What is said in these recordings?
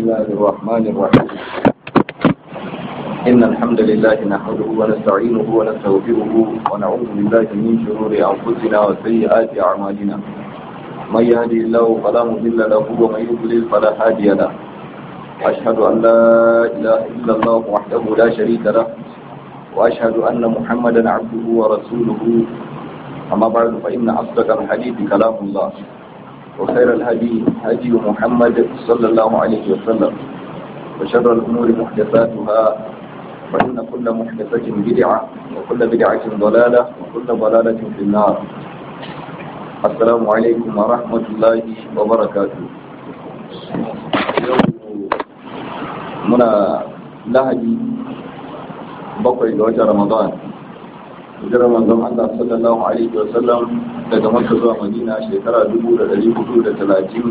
الله الرحمن الرحيم إن الحمد لله نحمده ونستعينه ونستغفره ونعوذ بالله من شرور أنفسنا وسيئات أعمالنا من يهدي الله فلا مضل له ومن يضلل فلا هادي له أشهد أن لا إله إلا الله وحده لا شريك له وأشهد أن محمدا عبده ورسوله أما بعد فإن أصدق الحديث كلام الله وخير الهدي هدي محمد صلى الله عليه وسلم وشر الأمور محدثاتها فإن كل محدثة بدعة وكل بدعة ضلالة وكل ضلالة في النار. السلام عليكم ورحمة الله وبركاته. منا لهدي بقي وجه رمضان hijirar manzon Allah sallallahu alaihi wa sallam daga Makka zuwa Madina shekara 1437.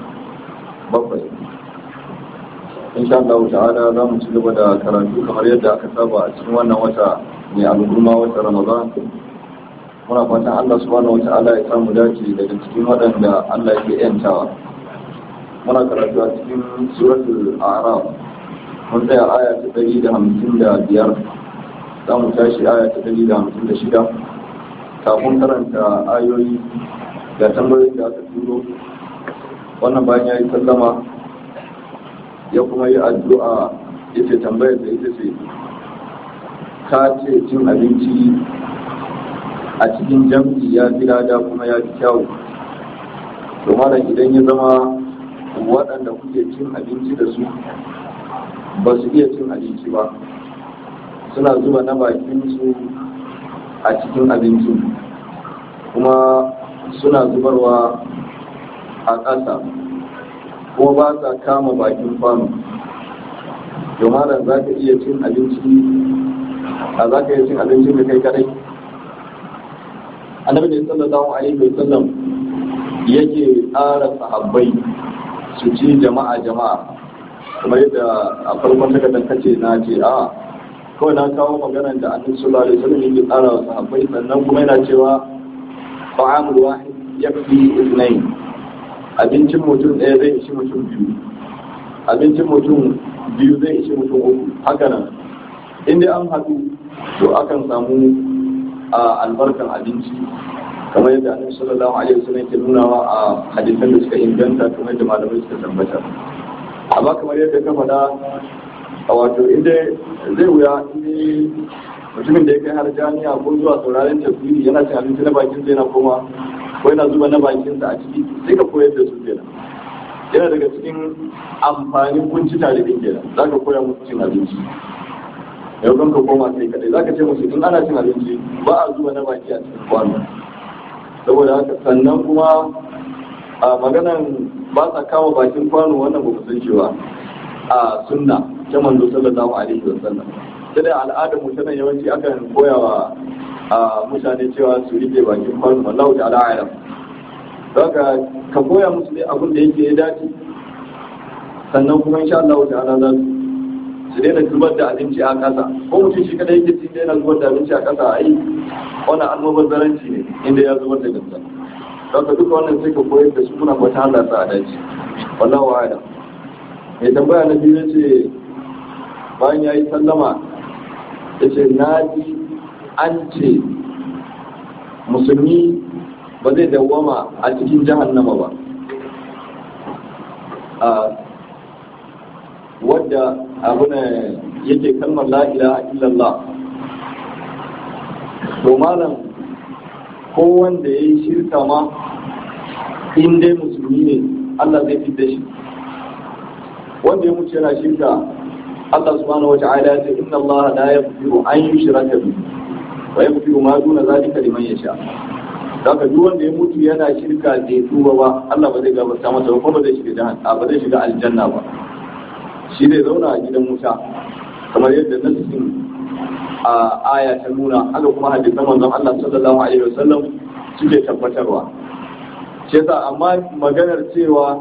Insha Allah ta'ala za mu ci gaba da karatu kamar yadda aka saba a cikin wannan wata mai al'umma wata Ramadan. Muna fatan Allah subhanahu wa ta'ala ya samu dace daga cikin waɗanda Allah yake yantawa. Muna karatu a cikin suratul A'raf. Mun tsaya aya ta 155. za mu tashi aya ta 156 kafin karanta ayoyi da tambayoyin da aka turo. Wannan bayan ya yi sallama ya kuma yi addu'a ya ce tambayar da ita ce ka ce cin abinci a cikin jam'i ya fi lada kuma ya fi kyawu, to malam idan ya zama waɗanda kuke cin abinci da su ba su iya cin abinci ba, suna zuba na bakinsu a cikin abincin kuma suna zubarwa a ƙasa kuma ba sa kama bakin kwano, domin za ka iya cin abinci za ka iya cin abincin da kai kadai. Annabi ne sallallahu alaihi wa sallam yake tsara sahabbai su ci jama'a kamar yadda a farkon takardar kace na ce kawai na kawo maganar da annabi sallallahu alaihi wasallam yake tsara wa sahabbai, sannan kuma yana cewa ta'amul wahid yakfi ithnain, abincin mutum ɗaya zai ishi mutum biyu, abincin mutum biyu zai ishi mutum uku. Haka nan in dai an haɗu to akan samu albarkan abinci kamar yadda annabi sallallahu alaihi wasallam yake nunawa a hadisan da suka inganta kamar yadda malamai suka tabbatar. Amma kamar yadda ka faɗa wato inda zai wuya inda mutumin da ya kai har jami'a ko zuwa sauraren tafsiri yana cin abinci na bakin sa yana koma ko yana zuba na bakin sa a ciki, sai ka koyar da su kenan. Yana daga cikin amfanin kunci tare din kenan, za ka koya musu cin abinci. Yau kan ka koma sai kadai za ka ce musu in ana cin abinci ba a zuba na baki a cikin kwano. Saboda haka sannan kuma maganan ba sa kama bakin kwano, wannan ba mu san cewa a sunna ta manzo sallallahu alaihi wasallam. Sai da al'adar mu tana yawanci akan koyawa mutane cewa su rike bakin kwano, wallahu ta'ala a'lam. Saka ka koya musu dai abin da yake ya dace, sannan kuma insha Allah ta'ala za su daina zubar da abinci a ƙasa. Ko mutum shi kada yake ci daina zubar da abinci a ƙasa, ai wannan almubazzaranci ne inda ya zubar da gasa. Saka duka wannan sai ka koyar da su, muna fata Allah sa a dace, wallahu a'lam. Mai tambaya na biyu ce bayan ya yi sallama ya ce na ji an ce musulmi ba zai dawwama a cikin jahannama ba, wadda abuna yake kalmar la ilaha illallah. To malam ko wanda ya yi shirka ma in dai musulmi ne Allah zai fi da shi. Wanda ya mutu yana shirka, Allah subhanahu wata'ala ya ce inna Allah la yaghfiru an yushraka bihi wa yaghfiru ma duna zalika liman yasha. Daga duk wanda ya mutu yana shirka bai tuba ba, Allah ba zai gafarta masa ba, kuma ba zai shiga aljanna ba. Shi zai zauna a gidan wuta kamar yadda nassin aya ta nuna, haka kuma hadisan manzon Allah sallallahu alaihi wasallam suke tabbatarwa. Shi yasa amma maganar cewa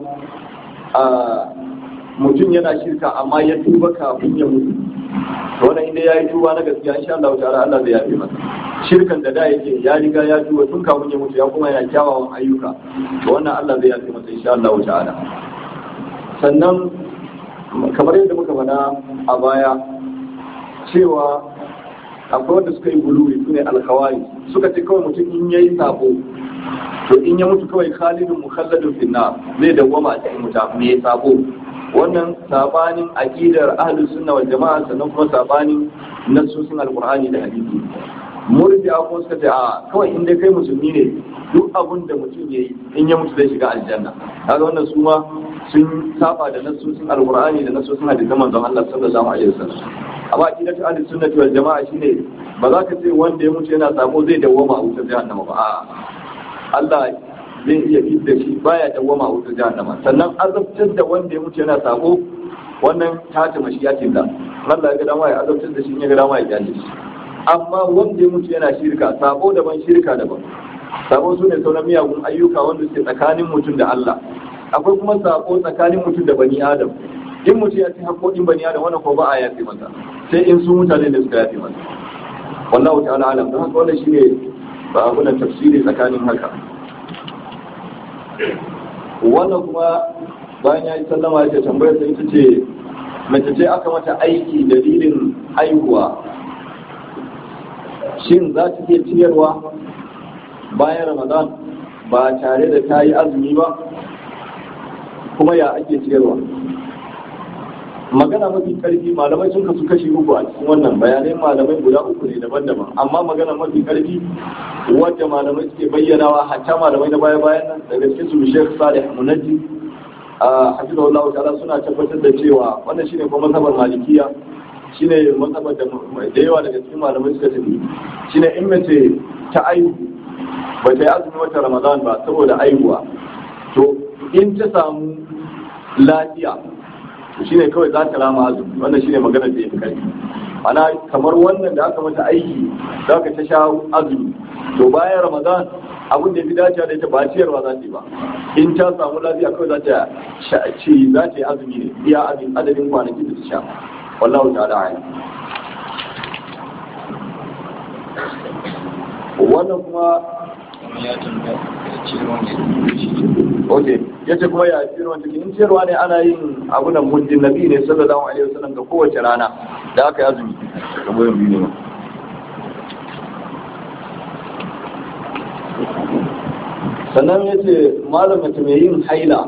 mutum yana shirka amma ya tuba kafin ya mutu, to wannan inda ya yi tuba na gaskiya insha Allah ta'ala Allah zai yafe masa. Shirkan da yake ya riga ya tuba tun kafin ya mutu, ya kuma yana kyawawan ayyuka, to wannan Allah zai yafe masa insha Allah ta'ala. Sannan kamar yadda muka faɗa a baya cewa akwai wanda suka yi guluwi su ne alkhawari suka ce kawai mutum in yayi sabo to in ya mutu kawai khalidun mukhalladun finna zai dawwama a cikin wuta me sabo. Wannan sabanin aqidar ahlus sunna wal jama'a sannan kuma sabanin nassosin alqur'ani da hadisi. Murji'a ko suka ce a kawai in dai kai musulmi ne duk abun da mutum yayi in ya mutu zai shiga aljanna. Kaga wannan su ma sun saba da nassosin alqur'ani da nassosin hadisan manzon Allah sallallahu alaihi wasallam. Amma aqidatu ahlus sunna wal jama'a shine ba za ka ce wanda ya mutu yana sabo zai dawwama a wutar jahannama ba. A'a Allah zai iya fitar da shi baya dawwama a wutar jahannama. Sannan azabtar da wanda ya mutu yana sabo wannan tata mashiyatin da Allah ya ga dama ya azabtar da shi, ya ga dama ya kyale shi. Amma wanda ya mutu yana shirka, sabo daban shirka daban. Sabo su ne sauran miyagun ayyuka wanda suke tsakanin mutum da Allah. Akwai kuma sabo tsakanin mutum da bani Adam. In mutum ya ci haƙoƙin bani Adam wannan ko ba a yafe masa, sai in su mutane da suka yafe masa. Wallahu ta'ala alam. Don haka wannan shine ba abu da tafsiri tsakanin haka. Wannan kuma bayan ya yi sallama ya tambayar sai ita ce mace ce aka mata aiki dalilin haihuwa, shin za ta iya ciyarwa bayan Ramadan ba tare da ta yi azumi ba, kuma ya ake ciyarwa? Magana mafi karfi malamai sun kasu kashi uku a cikin wannan bayanai, malamai guda uku ne daban-daban, amma magana mafi karfi wadda malamai suke bayyanawa hatta malamai na baya-bayan nan daga cikin su Sheikh Salih Munajji hafizahullahu ta'ala suna tabbatar da cewa wannan shine kuma mazhabar Malikiya, shine mazhabar da yawa daga cikin malamai suka tafi, shine in mace ta aihu ba ta yi azumi wata Ramadan ba saboda aihuwa, to in ta samu lafiya shine kawai za ta rama azumi. Wannan shine maganar da ya fi kai. Ana kamar wannan da aka mata aiki za ka ta sha azumi, to bayan Ramadan abin da ya fi dacewa da ita ba ciyarwa za ta yi ba. In ta samu lafiya kawai za ta yi azumi ne iya adadin kwanaki da ta sha. Wallahu ta'ala a'lam. Wannan kuma ya tambaya ciyarwa ne. Okay, yace kuma ya ciyarwa take, in ciyarwa ne ana yin abu nan muddin nabi ne sallallahu alaihi wasallam ga kowace rana da aka yi azumi kamar biyu ne. Sannan yace malam mace mai yin haila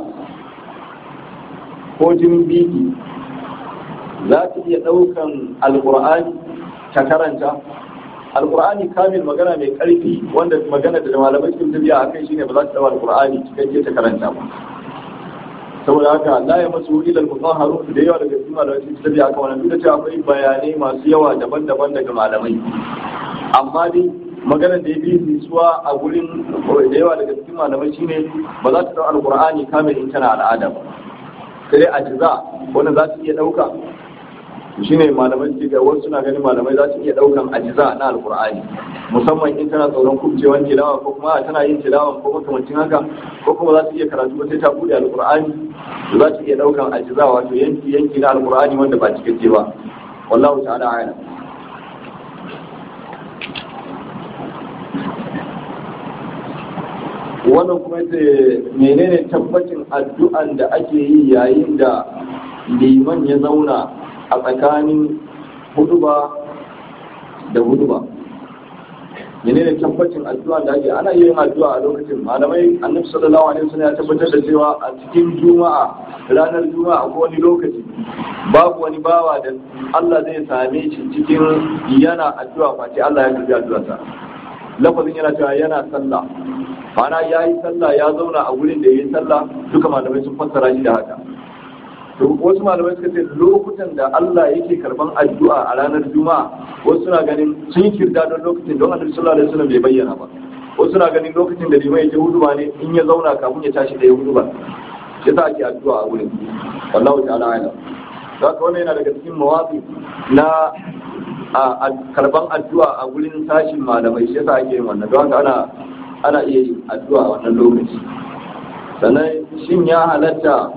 ko jinin biki za ta iya daukan alqur'ani ta karanta. Alƙur'ani kamil magana mai ƙarfi wanda magana da malamai sun tafiya a kai shine ba za ta dawo alƙur'ani cikakke ta karanta ba. Saboda haka la ya masu ila al-mutahharun da yawa daga cikin malamai sun tafiya akan wannan, duk da cewa akwai bayanai masu yawa daban-daban daga malamai. Amma dai maganar da ya fi nisuwa a gurin da yawa daga cikin malamai shine ba za ta dawo alƙur'ani kamil in tana al'ada ba. Sai dai ajiza wanda za su iya ɗauka shine malamai ke ga wasu suna ganin malamai za su iya daukan ajiza na alqur'ani, musamman in tana tsoron kubcewan tilawa ko kuma tana yin tilawa ko makamancin haka, ko kuma za su iya karatu ba sai ta bude alqur'ani, za su iya daukan ajiza wato yanki na alqur'ani wanda ba cikakke ba. Wallahu ta'ala a'lam. Wannan kuma yace menene tabbacin addu'an da ake yi yayin da liman ya zauna a tsakanin huduba da huduba? Menene tabbacin addu'a da ake? Ana yin addu'a a lokacin. Malamai Annabi sallallahu alaihi wasallam ya tabbatar da cewa a cikin juma'a, ranar juma'a ko wani lokaci babu wani bawa da Allah zai same shi cikin yana addu'a face Allah ya karbi addu'arsa. Lafazin yana cewa yana sallah, ma'ana ya yi sallah ya zauna a wurin da ya yi sallah, duka malamai sun fassara shi da haka. Wasu malamai suka ce lokutan da Allah yake karban addu'a a ranar juma'a, wasu suna ganin sun yi kirda don lokacin don Annabi sallallahu alaihi wasallam bai bayyana ba. Wasu suna ganin lokacin da limai yake huduba ne in ya zauna kafin ya tashi da ya huduba, shi yasa ake addu'a a wurin. Wallahu ta'ala a'lam. Zaka wannan yana daga cikin mawaƙi na karban addu'a a wurin tashin malamai, shi yasa ake yin wannan. Don haka ana iya yin addu'a a wannan lokaci. Sannan shin ya halatta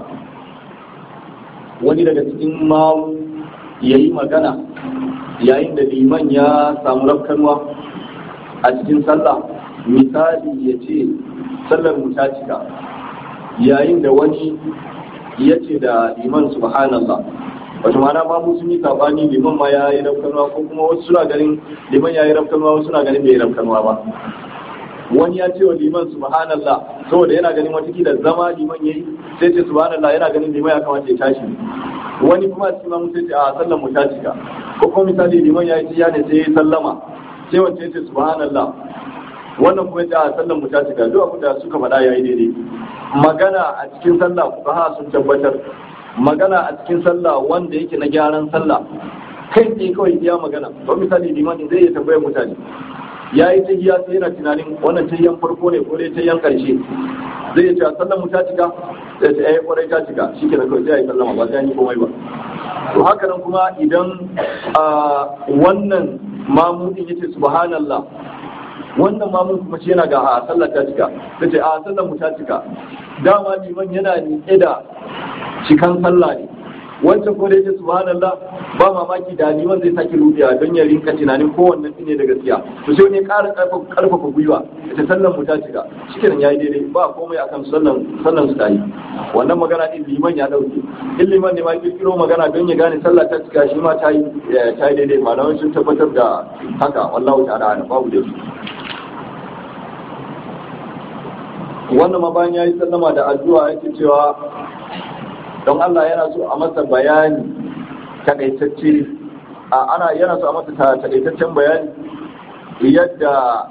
wani daga cikin mamu ya yi magana yayin da liman ya samu rafkanwa a cikin sallah? Misali ya ce sallar mu ta cika, yayin da wani yace da liman subhanallah, wato ma'ana ma sun yi sabani liman ma ya yi rafkanwa ko kuma wasu suna ganin liman ya yi rafkanwa wasu suna ganin bai yi rafkanwa ba. Wani ya ce wa liman subhanallah saboda yana ganin watakila zama liman ya yi sai ce subhanallah yana ganin liman ya kamata ya tashi. Wani kuma a cikin sai ce a sallan mu ta cika, ko kuma misali liman ya yi tiya ne sai ya yi sallama sai wance ce subhanallah, wannan kuma ya a sallan mu ta cika. Duk abin da suka faɗa ya yi daidai. Magana a cikin sallah fuqaha sun tabbatar, magana a cikin sallah wanda yake na gyaran sallah kai ne kawai iya magana. Don misali liman zai iya tambayar mutane ya yi tahiya sai yana tunanin wannan tahiyan farko ne ko dai tahiyan karshe, zai iya cewa sallan mu ta cika, sai ta kwarai ta cika, shi ke da kawai sai ya yi sallama ba sai yi komai ba. To haka nan kuma idan wannan mamudin yace subhanallah, wannan mamun kuma shi yana ga a sallar ta cika, sai ce a sallar mu ta cika, dama liman yana nike da cikan sallah ne, wancan ko da yake subhanallah ba mamaki da liman zai sake rubiya don ya rinka tunanin kowannen ne da gaskiya, to sai ne ƙara karfafa gwiwa ita sallar mu ta cika, shikenan yayi daidai ba komai akan sallan su tayi. Wannan magana din liman ya dauke, in liman ne ma kirkiro magana don ya gane sallah ta cika shi ma tayi daidai, malamai sun tabbatar da haka, wallahu ta'ala babu da su. Wannan ma bayan yayi sallama da addu'a yake cewa don Allah yana so a masa bayani takaitacce, yana so a masa takaitaccen bayani yadda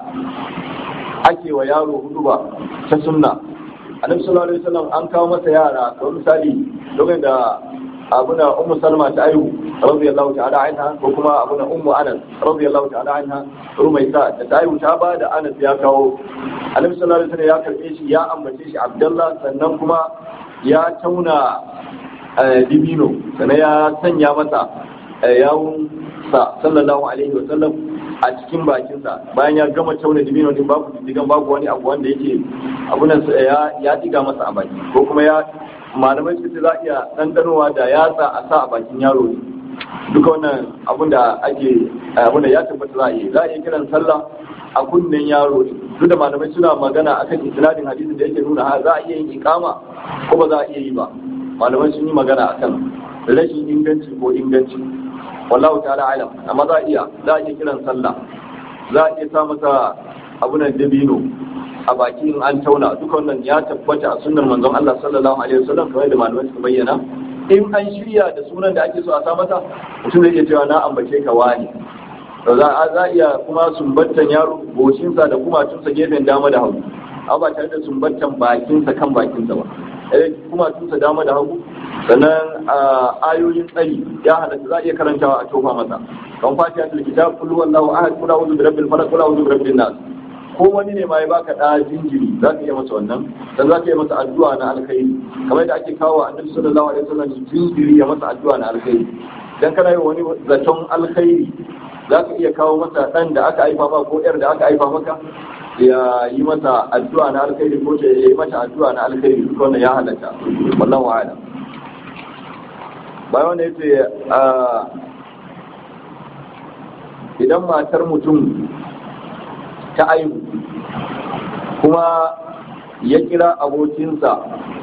ake wa yaro huduba ta sunna. Annabi sallallahu alaihi wasallam an kawo masa yara, kamar misali lokacin da abuna ummu salma ta aihu radiyallahu ta'ala anha, ko kuma abuna ummu anas radiyallahu ta'ala anha, rumaita da ta aihu ta ba da anas ya kawo. Annabi sallallahu alaihi wasallam ya karbe shi, ya ambace shi abdullah, sannan kuma ya tauna dibino, sannan ya sanya masa yawun sa sallallahu alaihi wasallam a cikin bakinsa. Bayan ya gama tauna dibino din, babu digan babu wani abu wanda yake abunan ya diga masa a baki, ko kuma ya malamai suka ce za a iya ɗanɗanowa da yatsa a sa a bakin yaro ne. Duka wannan abun da ya tabbata za a iya kiran sallah a kunnen yaro ne. Duk da malamai suna magana akan isnadin hadisin da yake nuna za a iya yin ikama ko ba za a iya yi ba. Malamai sun yi magana akan rashin inganci ko inganci, wallahu ta'ala alam. Amma za a iya kiran sallah, za a iya sa masa abunan dabino a bakin an tauna. Duka wannan ya tabbata a sunnar manzon Allah sallallahu alaihi wasallam, kamar da malamai suka bayyana. In an shirya da sunan da ake so a sa masa, mutum zai iya cewa na ambace ka wani. Za a iya kuma sumbantan yaro goshinsa da kumatunsa gefen dama da hagu, ba tare da sumbantan bakinsa kan bakinsa ba. Kumatunsa dama da hagu, sannan ayoyin tsari ya halatta za a iya karantawa a tofa masa, kan fatihatul kitab, qul huwallahu ahad, qul a'udhu birabbil falaq, qul a'udhu birabbin nas. Ko wani ne ma ya baka da jinjiri, za ka iya masa wannan, dan za ka iya masa addu'a na alkhairi, kamar da ake kawo annabi sallallahu alaihi wasallam jinjiri ya masa addu'a na alkhairi. Dan kana yi wani zaton alkhairi, za ka iya kawo masa ɗan da aka haifa ma ko ƴar da aka haifa maka, ya yi masa addu'a na alkhairi ko ya yi mata addu'a na alkhairi, duk wannan ya halatta, wallahu a'lam. Bayan wanda yace idan matar mutum ta aihu kuma ya kira abokinsa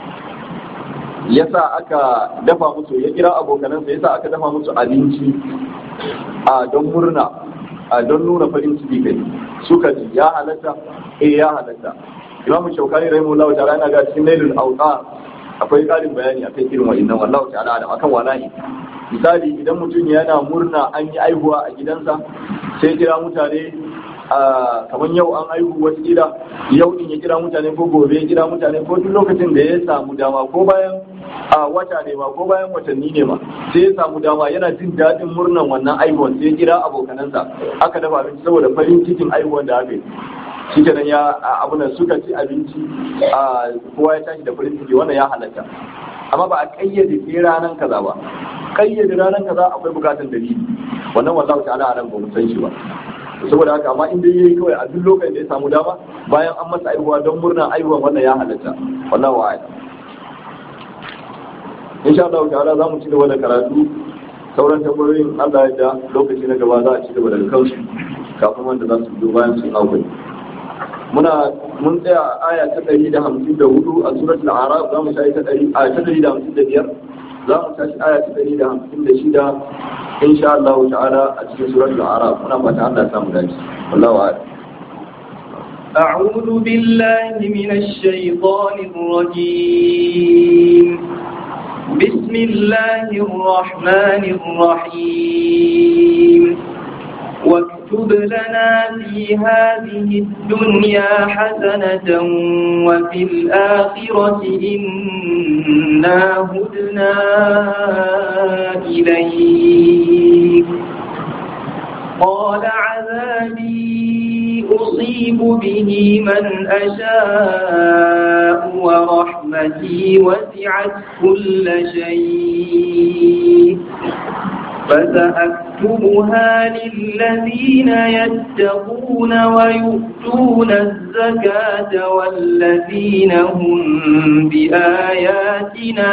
yasa aka dafa musu, ya kira abokanansa yasa aka dafa musu abinci don murna, don nuna farin ciki kai, suka ji ya halatta? Ya halatta. Imam Shaukani rahimahullahu ta'ala yana ga cikin Nailul Awtar akwai ƙarin bayani akan irin wa'annan, wallahu ta'ala da akan wala'i. Misali idan mutum yana murna an yi aihuwa a gidansa, sai kira mutane kamar yau an aihu wata gida, yau din ya kira mutane ko gobe ya kira mutane ko duk lokacin da ya samu dama, ko bayan wata ne ma ko bayan watanni ne ma, sai ya samu dama yana jin daɗin murnan wannan aihuwan, sai ya kira abokanansa aka dafa abinci saboda farin cikin aihuwan da aka yi. Shi kenan ya abunan suka ci abinci, kowa ya tashi da farin ciki, wannan ya halatta. Amma ba a kayyade sai ranar kaza ba, kayyade ranar kaza akwai bukatar dalili, wannan wallahu ta'ala alam ba mu san shi ba. Saboda haka amma in dai yayi kawai a duk lokacin da ya samu dama bayan an masa aihuwa don murna aihuwan, wannan ya halatta, wallahu a'lam. Insha Allah ta'ala za mu ci gaba da karatu, sauran tambayoyin Allah ya da lokaci na gaba za a ci gaba da kansu kafin wanda za su biyo bayan sun auku. Muna mun tsaya a aya ta 154 a suratul a'raf za mu tashi ta 155 za mu tashi aya ta 156 insha Allah ta'ala a cikin suratul a'raf muna fata Allah ya samu dace wallahu a'lam. أعوذ بالله من الشيطان الرجيم بسم الله الرحمن الرحيم واكتب لنا في هذه الدنيا حسنة وفي الآخرة إنا هدنا إليك قال عذابي أصيب به من أشاء ورحمتي وسعت كل شيء فسأكتبها للذين يتقون ويؤتون الزكاة والذين هم بآياتنا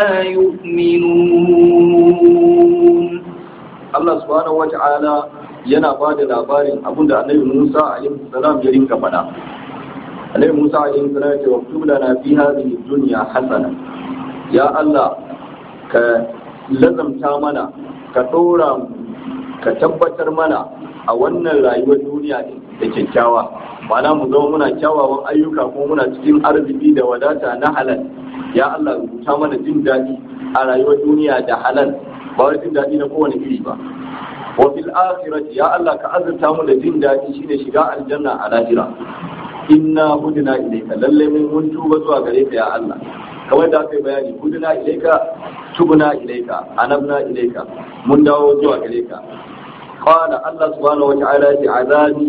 يؤمنون. Allah subhanahu wa ta'ala yana ba da labarin abinda Annabi Musa alaihi salam ya rinka faɗa. Annabi Musa alaihi salam ya ce waktub lana fi hadhihi dunya hasana. Ya Allah ka lazamta mana ka ɗora ka tabbatar mana a wannan rayuwar duniya ne da kyakkyawa ma'ana mu zama muna kyawawan ayyuka kuma muna cikin arziki da wadata na halal. Ya Allah rubuta mana jin daɗi a rayuwar duniya da halal ba wai jin daɗi na kowane iri ba. Wa fil akhirati ya Allah ka azurta mu da jin daɗi shine shiga aljanna a lahira. Inna hudna ilayka lalle mun tuba zuwa gare ka ya Allah. Kamar da aka yi bayani hudna ilayka tubna ilayka anabna ilayka mun dawo zuwa gare ka. Qala Allah subhanahu wa ta'ala ya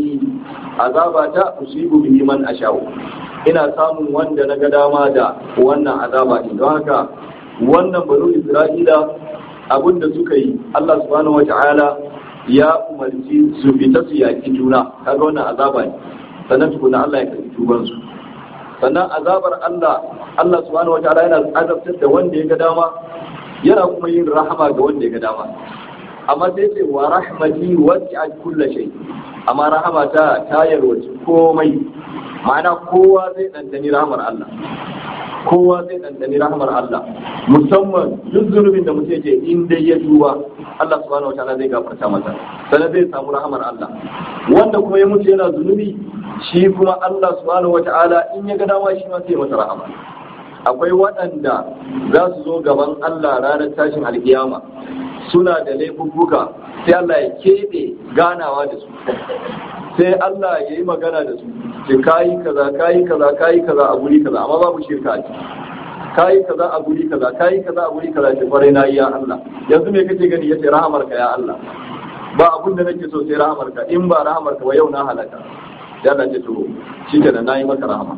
azabata usibu bihi man asha'u. Ina samun wanda na ga dama da wannan azaba din don haka wannan banu Isra'ila abinda suka yi Allah subhanahu wata'ala ya umarci su fita su yaki juna kaga wannan azaba ne sannan tukuna Allah ya karbi tuban su sannan azabar Allah subhanahu wata'ala yana azabtar da wanda ya ga dama yana kuma yin rahama ga wanda ya ga dama amma sai ce wa rahmati wasi'at kulli shay amma rahama ta yarwaci komai ma'ana kowa zai dandani rahmar Allah kowa zai ɗanɗani rahmar Allah musamman duk zunubin da mutum yake in dai ya duba Allah subhanahu wataala zai gafarta masa sannan zai samu rahmar Allah wanda kuma ya mutu yana zunubi shi kuma Allah subhanahu wataala in ya ga dama shi ma sai masa rahama akwai waɗanda za su zo gaban Allah ranar tashin alkiyama suna da laifuffuka sai Allah ya keɓe ganawa da su sai Allah ya yi magana da su ce kayi kaza a guri kaza amma babu shirka a ciki kayi kaza a guri kaza ce kwarai na yi ya Allah yanzu me kake gani yace rahamarka ya Allah ba abun da nake so sai rahamarka in ba rahamarka ba yau na halaka sai Allah ce to shikenan nayi maka rahama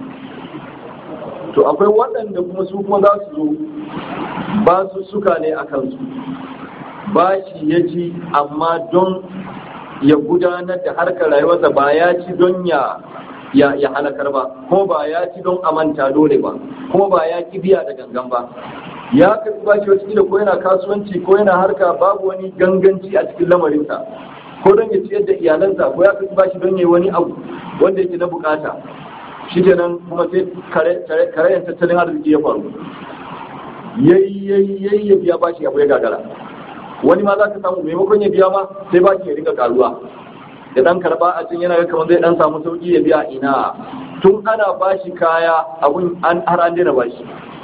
to akwai waɗanda kuma su kuma za su zo ba su suka ne a kansu ba shi ya ci amma don ya gudanar da harkar rayuwarsa ba ya ci don ya halakar ba ko ba ya ci don amanta dole ba ko ba ya ki biya da gangan ba ya karɓi ba shi wata ko yana kasuwanci ko yana harka babu wani ganganci a cikin lamarinsa ko don ya ciyar da iyalansa ko ya karɓi ba shi don ya wani abu wanda yake na bukata shi kenan kuma sai karayen tattalin arziki ya faru yayi ya biya bashi abu ya gagara wani ma za ka samu maimakon ya biya ma sai bashi ya rinka karuwa da dan karba a cikin yana ga kamar zai dan samu sauki ya biya ina tun ana bashi kaya abun har an daina bashi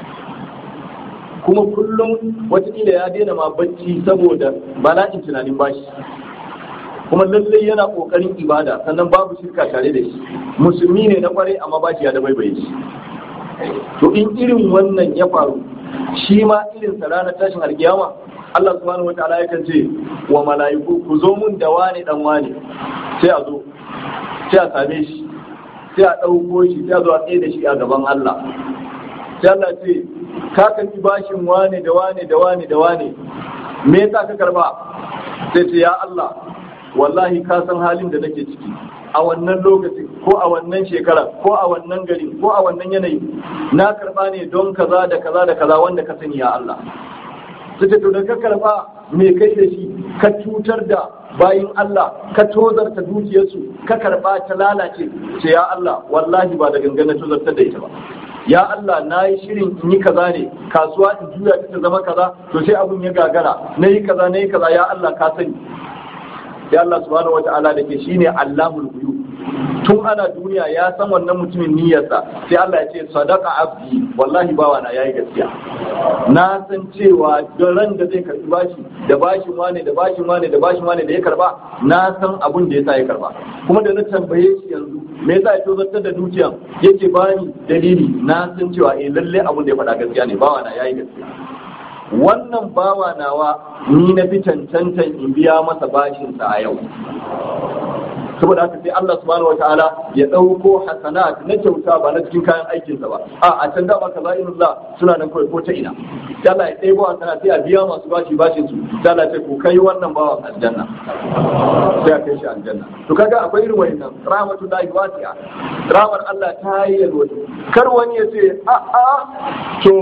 kuma kullum watakila ya daina ma bacci saboda bala'in tunanin bashi kuma lallai yana kokarin ibada sannan babu shirka tare da shi musulmi ne na kware amma bashi ya da baibaye shi to in irin wannan ya faru shi ma irin sa ranar tashin alkiyama Allah subhanahu wataala yakan ce wa mala'iku ku zo mun da wani dan wani sai a zo sai a same shi sai a ɗauko shi sai a zo a tsaye da shi a gaban Allah sai Allah ce ka karbi bashin wane da wane da wane da wane me yasa ka karba sai ce ya Allah wallahi ka san halin da nake ciki a wannan lokacin ko a wannan shekara ko a wannan gari ko a wannan yanayi na karba ne don kaza da kaza da kaza wanda ka sani ya Allah sai to da ka karba me kai da shi ka cutar da bayin Allah, ka tozarta dukiyarsu, ka karba ta lalace, ce ya Allah wallahi ba da gangan tozartar da ita ba. Ya Allah na yi shirin in yi kaza ne, kasuwa in juya ta zama kaza, to sai abun ya gagara, na yi kaza, ya Allah ka sani. Sai Allah subhanahu wata'ala da ke shine Allahul ghuyub, tun ana duniya ya san wannan mutumin niyyarsa, sai Allah ya ce sadaqa abdi, wallahi bawa na yayi gaskiya. Na san cewa ran da zai karbi bashi da bashin wane da bashin wane da bashin wane da ya karba, na san abun da yasa ya karba. Kuma da na tambaye shi yanzu me yasa ya tozartar da dukiyan, yake bani dalili, na san cewa lalle abun da ya faɗa gaskiya ne, bawa na yayi gaskiya. Wannan bawa nawa ni na fi cancantan in biya masa bashinsa a yau. Saboda haka sai Allah subhanahu wataala ya ɗauko hasanat na kyauta ba na cikin kayan aikinsa ba, a can da baka za'inullah suna nan kawai ko ta ina. Sai Allah ya ɗebo hasanat sai a biya masu bashin su, sai Allah ya ce ku kai wannan bawan aljanna, sai a kai shi aljanna. To kaga akwai irin wannan rahmatullahi wasi'a, rahmar Allah ta yi yalwata. Kar wani ya ce to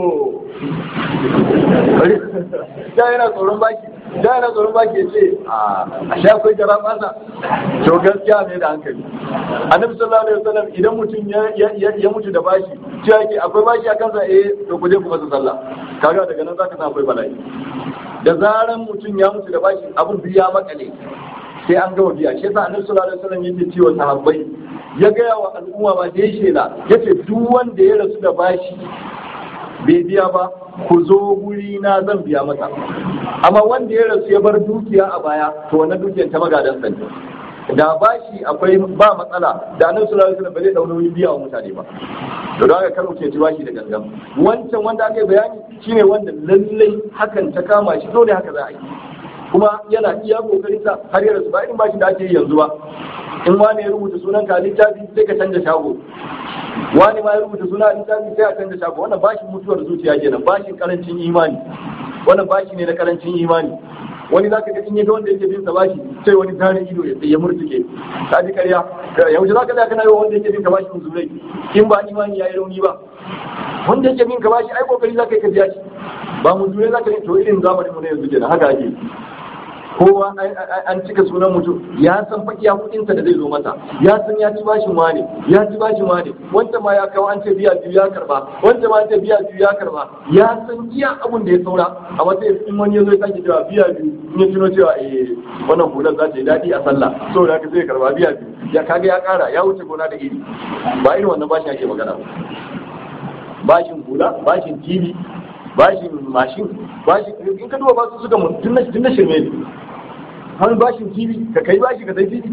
da yana tsoron baki ya ce a sha akwai gara masa, to gaskiya ne da hankali. Annabi sallallahu alaihi wasallam idan mutum ya mutu da bashi, cewa yake akwai bashi a kansa, to ku je ku masa sallah. Kaga daga nan zaka san akwai bala'i. Da zaran mutum ya mutu da bashi, abun biya makale sai an gama biya. Shi yasa Annabi sallallahu alaihi wasallam yake cewa sahabbai, ya gaya wa al'umma ba da ya shela, yace duk wanda ya rasu da bashi bai biya ba, ku zo guri na zan biya masa. Amma wanda ya rasu ya bar dukiya a baya, to wannan dukiyar ta magadan sa ne. Da bashi akwai ba matsala, da Annabi sallallahu alaihi wasallam bai dauna wani biya wa mutane ba. To da haka kar mu ce bashi da gangan. Wancan wanda aka yi bayani shine wanda lallai hakan ta kama shi, dole haka za a yi. Kuma yana iya kokarin sa har ya rasu, ba irin bashi da ake yi yanzu ba. In wani ya rubuta sunan ka littafi sai ka canza shago, wani ma ya rubuta suna littafi sai a canza shago. Wannan bashin mutuwar zuciya kenan, bashin karancin imani. Wannan bashi ne na karancin imani. Wani za ka ga in yaga wanda yake bin sa bashi sai wani zare ido ya murtuke. Ka ji ƙarya, yaushe za ka da kana yi wa wanda yake bin ka bashi musulai in ba imani ya yi rauni ba. Wanda yake bin ka bashi ai kokari za ka yi ka biya shi, ba musulai za ka yi. To irin zamanin mu ne yanzu kenan, haka ake. Kowa an cika sunan mutum, ya san fa iya kudinsa da zai zo masa, ya san ya ci bashin wane, wanda ma ya kawo an ce biya biyu ya karba, wanda ma an ce biya biyu ya karba, ya san iya abun da ya saura. A matsayin in wani ya zo ya sake cewa biya biyu, in ya tuno cewa wannan hular za ta yi daɗi a sallah, saboda haka zai karba biya biyu, ya kaga ya ƙara, ya wuce gona da iri. Ba irin wannan bashin ake magana. Bashin hula, bashin TV, bashin mashin, bashin in ka duba basu suka mun tun na shirme ne. Har bashin TV, ka kai bashi ka sai TV.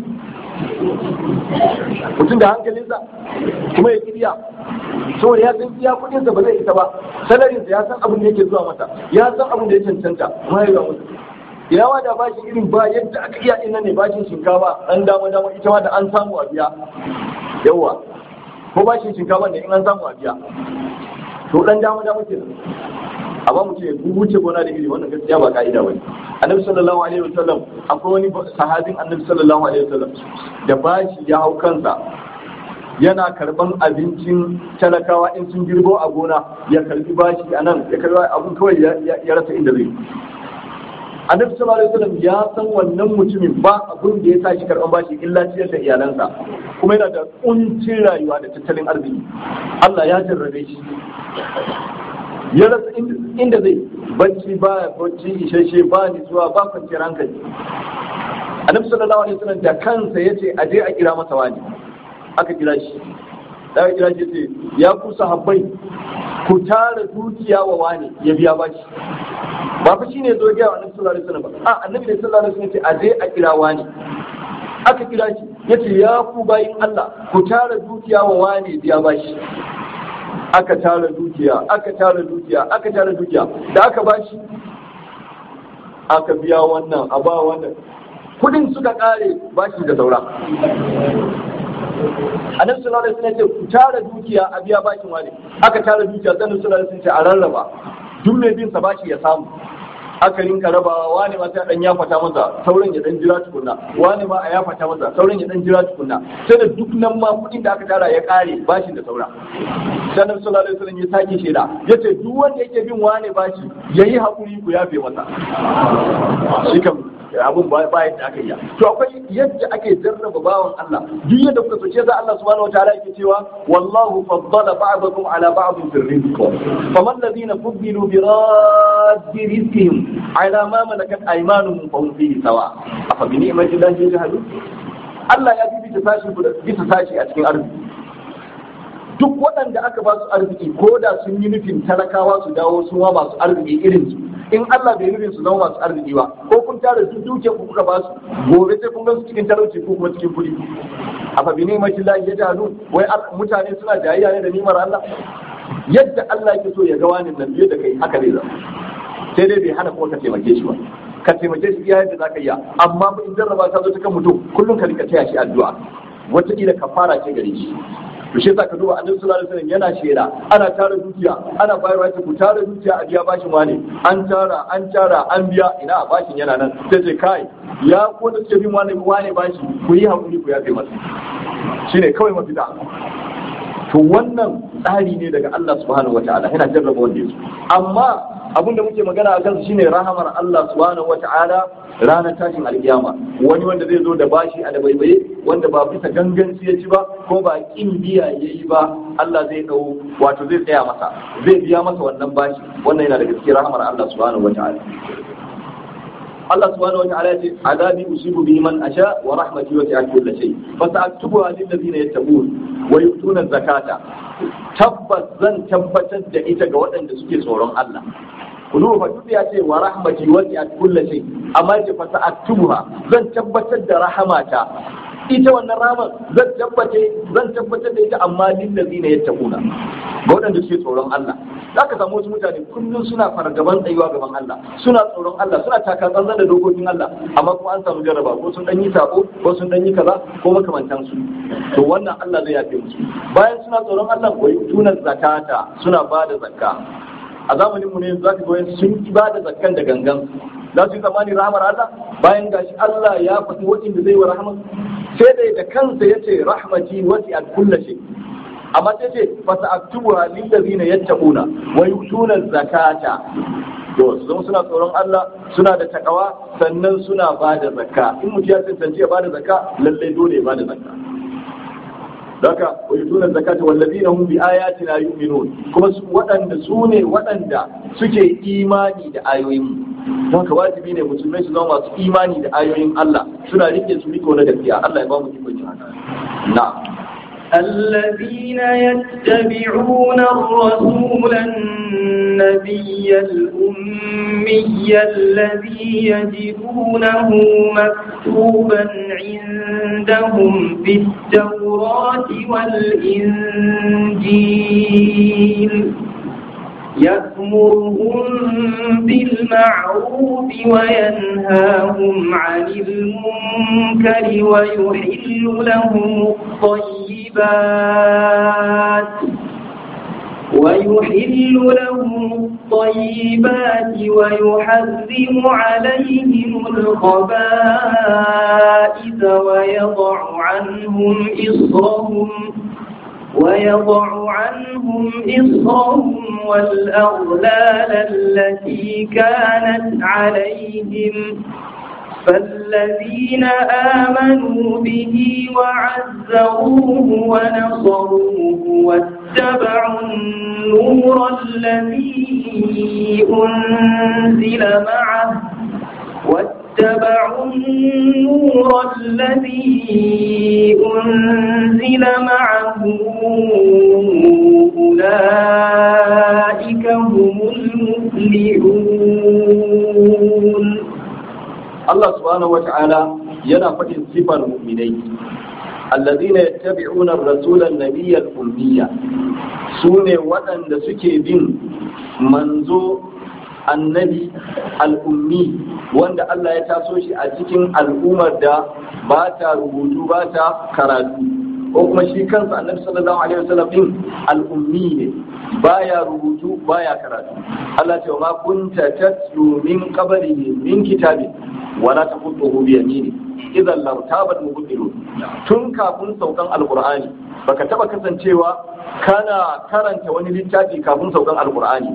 Mutum da hankalinsa kuma ya kiriya, saboda ya san iya kudinsa ba zai isa ba, salarinsa ya san abin da yake zuwa mata, ya san abin da ya cancanta, kuma ya mutu. Yawa da bashin irin ba yadda aka iya ina ne bashin shinkafa an dama ita ma da an samu a biya. Yawa ko bashin shinkafa ne in an samu a biya, to dan dama ke nan. Amma mu ce wuce gona da iri, wannan gaskiya ba ka'ida bane. Annabi sallallahu alaihi wasallam, akwai wani sahabin Annabi sallallahu alaihi wasallam da bashi ya hau kansa, yana karban abincin talakawa in sun girbo a gona, ya karbi bashi anan, ya karbi abun kawai ya rasa inda zai. Annabi sallallahu alaihi wasallam ya san wannan mutumin ba abun da ya sa shi karban bashi illa ciyar da iyalansa, kuma yana da kuncin rayuwa da tattalin arziki. Allah ya jarrabe shi, ya rasa inda zai bacci, ba bacci isasshe, ba nutsuwa, ba kwanciyar hankali. Annabi sallallahu alaihi wasallam da kansa yace a je a kira masa wani. Aka kira shi, da aka kira shi yace ya ku sahabbai, ku tara dukiya wa wani ya biya bashi. Ba fa shine zo ga Annabi sallallahu alaihi wasallam ba, Annabi sallallahu alaihi wasallam yace a je a kira wani. Aka kira shi yace ya ku bayin Allah, ku tara dukiya wa wani biya bashi. Aka tara dukiya, da aka bashi, aka biya wannan, a ba wannan, kudin suka kare, bashi da saura. Annabi sallallahu alaihi wasallam ya ce ku tara dukiya a biya bashin wani. Aka tara dukiya, sai Annabi sallallahu alaihi wasallam ya ce a rarraba, duk mai bin sa bashi ya samu. Aka rinka rabawa, wani ma sai dan ya fata masa, sauran ya dan jira tukunna, wani ma a ya fata masa, sauran ya dan jira tukunna, sai da duk nan ma kudin da aka tara ya kare, bashin da saura. Sai Annabi sallallahu alaihi wasallam ya sake sheda, yace duk wanda yake bin wani bashi yayi hakuri ku yafe masa. Shi kam abun ba yadda aka yi. To akwai yadda ake jarraba bawan Allah duk yadda kuka soce za Allah subhanahu wataala yake cewa wallahu faddala ba'dakum ala ba'din fil rizq faman ladina fuddilu bi raddi rizqihim ala ma malakat aymanuhum fa hum fihi sawa afa bi ni'mati llahi yajhadun. Allah ya bibita sashi bisa sashi a cikin arziki. Duk waɗanda aka ba su arziki ko da sun yi nufin talakawa su dawo su ma masu arziki irin su, in Allah bai nufin su zama masu arziki ba, ko kun tara duk dukiyar ku kuka ba su, gobe sai kun ga su cikin talauci ko kuma cikin kuɗi. Afa bi ni'mati llahi yajhadun, wai mutane suna jayayya ne da ni'mar Allah. Yadda Allah yake so ya ga wani nan da kai haka ne zama. Sai dai bai hana kuma ka taimake shi ba. Ka taimake shi iya yadda zaka iya, amma in jarraba ta zo ta kan mutum kullum ka rika taya shi addu'a. Wataƙila kafara ce gare shi. To shi yasa ka duba Annabi sallallahu alaihi wasallam yana shera, ana tara dukiya, ana bayarwa ta ku tara dukiya a biya bashin wane, an tara an biya, ina bashin yana nan. Sai ce kai ya ko da suke bin wane bashi ku yi hakuri ku yafe masa. Shine kawai mafita. To wannan tsari ne daga Allah subhanahu wataala, yana jarraba wanda yake. Amma abin da muke magana a kansu shine rahamar Allah subhanahu wata'ala ranar tashin alkiyama. Wani wanda zai zo da bashi a dabaibaye, wanda ba bisa ganganci ya ci ba ko ba kin biya yayi ba, Allah zai zai tsaya masa, zai biya masa wannan bashi. Wannan yana daga cikin rahamar Allah subhanahu wata'ala. Allah subhanahu wata'ala ya ce azabi usibu bihi man asha wa rahmati wasi'at kulli shay fa sa'aktubuha lil ladina yattaqun wa yu'tuna zakata. Tabbas zan tabbatar da ita ga waɗanda suke tsoron Allah. Kudu fa duk ya ce wa rahmati wasi'at kulli shay, amma ce fa sa'aktubuha, zan tabbatar da rahamata. Ita wannan rahama zan tabbatar da ita, amma lil ladina yattaquna, ga waɗanda suke tsoron Allah. Zaka samu wasu mutane kullum suna fargaban tsayuwa gaban Allah, suna tsoron Allah, suna taka tsantsan da dokokin Allah, amma kuma an samu jarraba, ko sun dan yi sako, ko sun dan yi kaza, ko makamantan su. To wannan Allah zai yafe musu. Bayan suna tsoron Allah, wa yutuna zakata, suna bada zakka. A zamanin mu ne zaka ga sun ki bada zakkan da gangan. Za su yi tsammani rahamar Allah, bayan gashi Allah ya faɗi waɗanda zai wa rahama, sai da kansa yace rahmati wasi'at kulli shay. Amma sai ce fasa'aktubuha lil ladina yattaquna wa yu'tuna zakata. To su suna tsoron Allah, suna da takawa, sannan suna bada zakka. In mutum ya tantance ya bada zakka, lalle dole ya bada zakka. Daga wa yu'tuna zakata wal ladina hum bi ayatina yu'minun, kuma su ne waɗanda suke imani da ayoyin. Don ka wajibi ne musulmai su zama masu imani da ayoyin Allah, suna rike su riko na gaskiya. Allah ya ba mu ikon yin haka. Na'am. الذين يتبعون الرسول النبي الأمي الذي يجدونه مكتوبا عندهم في التوراة والإنجيل يأمرهم بالمعروف وينهاهم عن المنكر ويحل لهم الطيبات ويحرم عليهم الخبائث ويضع عنهم إصرهم والأغلال التي كانت عليهم. فالذين آمنوا به وعزروه ونصروه واتبعوا النور الذي أنزل معه أولئك هم المفلحون. Allah subhanahu wata'ala yana faɗin sifar mu'minai, allazina yattabi'una ar-rasula an-nabiyya al-ummiyya, sune waɗanda suke bin manzo annabi al-ummi, wanda Allah ya taso shi a cikin al'ummar da ba ta rubutu ba ta karatu, ko kuma shi kansa annabi sallallahu alaihi wasallam din al-ummi ne, baya rubutu baya karatu. Allah ce wa ma kunta tatlu min qablihi min kitabin wala taqutuhu bi yamini idan lartabal mubtilun. Tun kafin saukan alqur'ani baka taba kasancewa kana karanta wani littafi kafin saukan alqur'ani ba,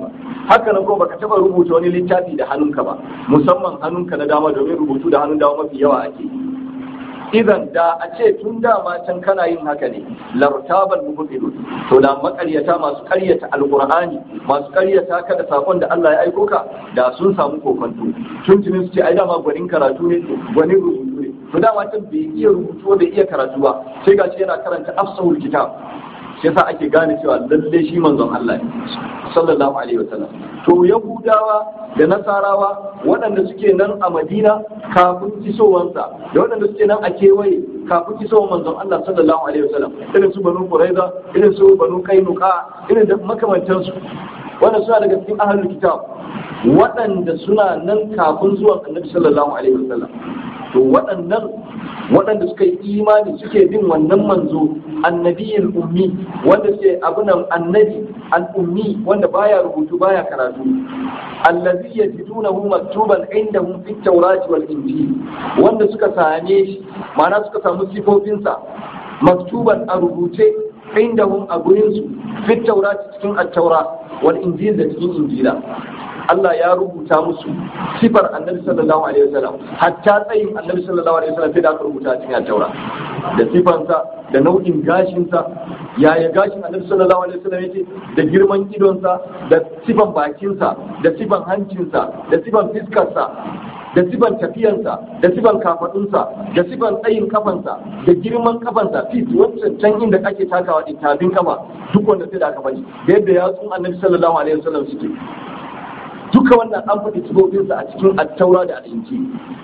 haka nan kuma baka taba rubuta wani littafi da hannunka ba, musamman hannunka na dama, domin rubutu da hannun dama mafi yawa ake. Idan da a ce tun dama can kana yin haka ne, lartabal mubtilun, to da makaryata masu karyata alqur'ani, masu karyata ka da sakon da Allah ya aiko ka, da sun samu kokonto. Tun tunin su ce ai dama gwanin karatu ne, gwanin rubutu ne. To dama can bai iya rubutu bai iya karatu ba, sai gashi yana karanta afsahul kitab. Shi yasa ake gane cewa lalle shi manzon Allah ne sallallahu alaihi wasallam. To Yahudawa da Nasarawa waɗanda suke nan a Madina kafin isowansa, da waɗanda suke nan a kewaye kafin isowar manzon Allah sallallahu alaihi wasallam, irin su Banu Quraiza, irin su Banu Qainuqa, irin da makamantansu, wanda suna daga cikin ahlul kitab, waɗanda suna nan kafin zuwan Annabi sallallahu alaihi wasallam. To waɗanda suka yi imani suke bin wannan manzo annabiyul ummi, wanda suke abunan annabi al-ummi, wanda baya rubutu baya karatu, allazi yajidunahu maktuban indahum fit tawrati wal injil, wanda suka same shi, ma'ana suka samu sifofinsa maktuban a rubuce indahum a gurin su fit tawrati cikin at-taura wal injil da cikin injila. Allah ya rubuta musu sifar annabi sallallahu alaihi wasallam, hatta tsayin annabi sallallahu alaihi wasallam sai da aka rubuta cikin taura, da sifansa, da nau'in gashinsa, yaya gashin annabi sallallahu alaihi wasallam yake, da girman idonsa, da sifan bakinsa, da sifan hancinsa, da sifan fiskarsa, da sifan tafiyansa, da sifan kafadunsa, da sifan tsayin kafansa, da girman kafansa, fit wancan can inda ake takawa din tabin kafa, duk wanda sai da aka faɗi, da yadda yatsun annabi sallallahu alaihi wasallam suke. Duka wannan an faɗi sifofinsa a cikin attaura da al'inji.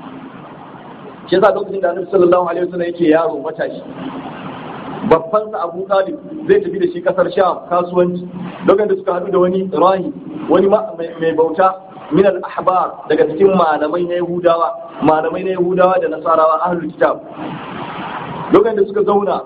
Shi yasa lokacin da Annabi sallallahu alaihi wasallam yake yaro matashi, babban sa Abu Talib zai tafi da shi kasar Sham kasuwanci, lokacin da suka haɗu da wani rahi, wani mai bauta min al-ahbar daga cikin malamai na Yahudawa da Nasarawa ahlul kitab. Lokacin da suka zauna,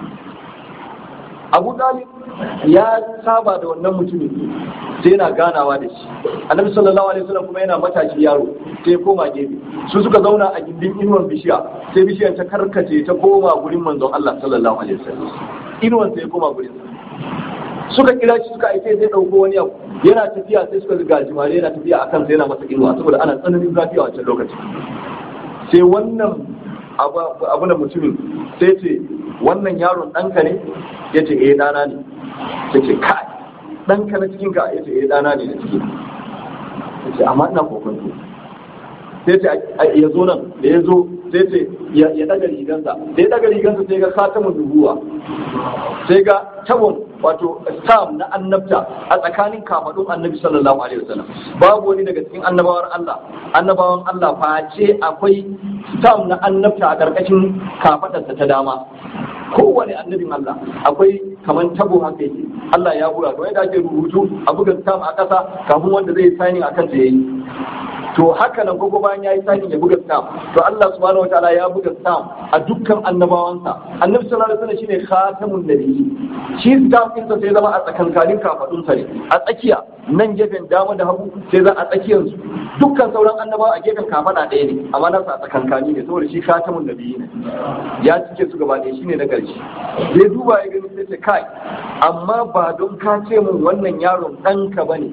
Abu Talib ya saba da wannan mutumin, sai yana ganawa da shi. Annabi sallallahu alaihi wasallam kuma yana matashi yaro, sai koma gefe. Su suka zauna a gindin inuwar bishiya, sai bishiyar ta karkace ta koma gurin manzon Allah sallallahu alaihi wasallam. Inuwar sai koma gurin sa. Suka kira shi suka aike zai dauko wani abu, yana tafiya sai suka ga jimare yana tafiya akan sai yana masa inuwa, saboda ana tsananin zafi a wancan lokaci. Sai wannan abu na mutumin sai ce, wannan yaron ɗanka ne? Ya ce eh ɗana ne. Sai ce kai ɗanka na cikinka? Ya ce eh ɗana ne na cikin. Ya ce amma ina kokonto. Sai ce ya zo nan, da ya zo sai ce ya ɗaga rigansa, da ya ɗaga rigansa sai ga khatamun nubuwa, sai ga tabon wato stam na annabta a tsakanin kafadun annabi sallallahu alaihi wasallam. Babu wani daga cikin annabawan Allah face akwai stam na annabta a karkashin kafadarsa ta dama. Kowane annabin Allah akwai kaman tabo haka yake, Allah ya buga to yadda ake rubutu a buga stam a ƙasa kafin wanda zai signing akan ta yayi. To haka nan gogo bayan yayi signing ya buga stam, to Allah subhanahu wataala ya buga stam a dukkan annabawansa. Annabi sallallahu alaihi wasallam shine khatamun nabiyyi. Shi stam din sa sai zama a tsakankanin kafadun sa ne, a tsakiya nan gefen dama da hagu sai za a tsakiyar su. Dukkan sauran annabawa a gefen kafada ɗaya ne, amma nasa a tsakankani ne saboda shi khatamun nabiyyi ne. Ya cike su gaba ɗaya, shine na ƙarshe. Zai duba ya gani sai ce kai, amma ba don ka ce mun wannan yaron ɗanka bane,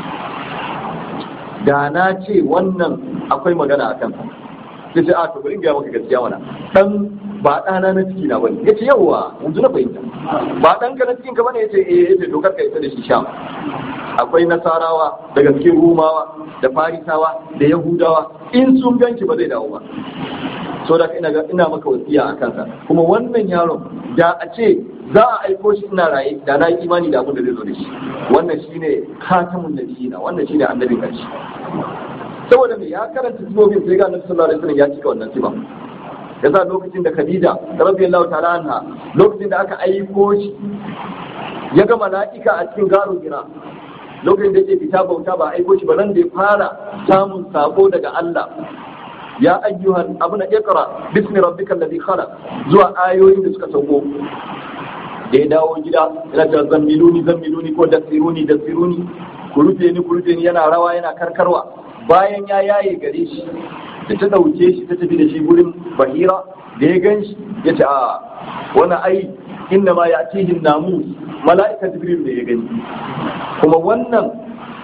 da na ce wannan akwai magana a kansa. Sai ce a to bari in gaya maka gaskiya mana, dan ba ɗana na ciki na bane. Yace yawa, yanzu na fahimta. Ba ɗanka na cikin ka bane? Yace eh. Yace to karka isa da shi Sham. Akwai Nasarawa daga cikin Rumawa da Farisawa da Yahudawa, in sun ganki ba zai dawo ba. So da ina maka wasiya a kansa. Kuma wannan yaron da a ce za a aiko shi ina raye, da na yi imani da abin da zai zo da shi. Wannan shine khatamun nabiyina, wannan shine annabin ƙarshe. Saboda me ya karanta sifofin sai ga Annabi sallallahu alaihi wasallam ya cika wannan sifa. Yasa lokacin da Khadija radiyallahu ta'ala anha, lokacin da aka aiko shi ya ga mala'ika a cikin garu Hira, lokacin da yake fita bauta ba aiko shi ba, nan da ya fara samun sako daga Allah, ya ayyuhan abuna iqra bismi rabbikal ladhi khalaq, zuwa ayoyin da suka sauko. Da ya dawo gida yana ta zammiluni ko dasiruni, ku rufe ni, yana rawa yana karkarwa. Bayan ya yaye gare shi, da ta dauke shi ta tafi da shi gurin Bahira, da ya gan shi ya ce a wani ai inna ma ya tihin namus, mala'ika Jibril da ya gani. Kuma wannan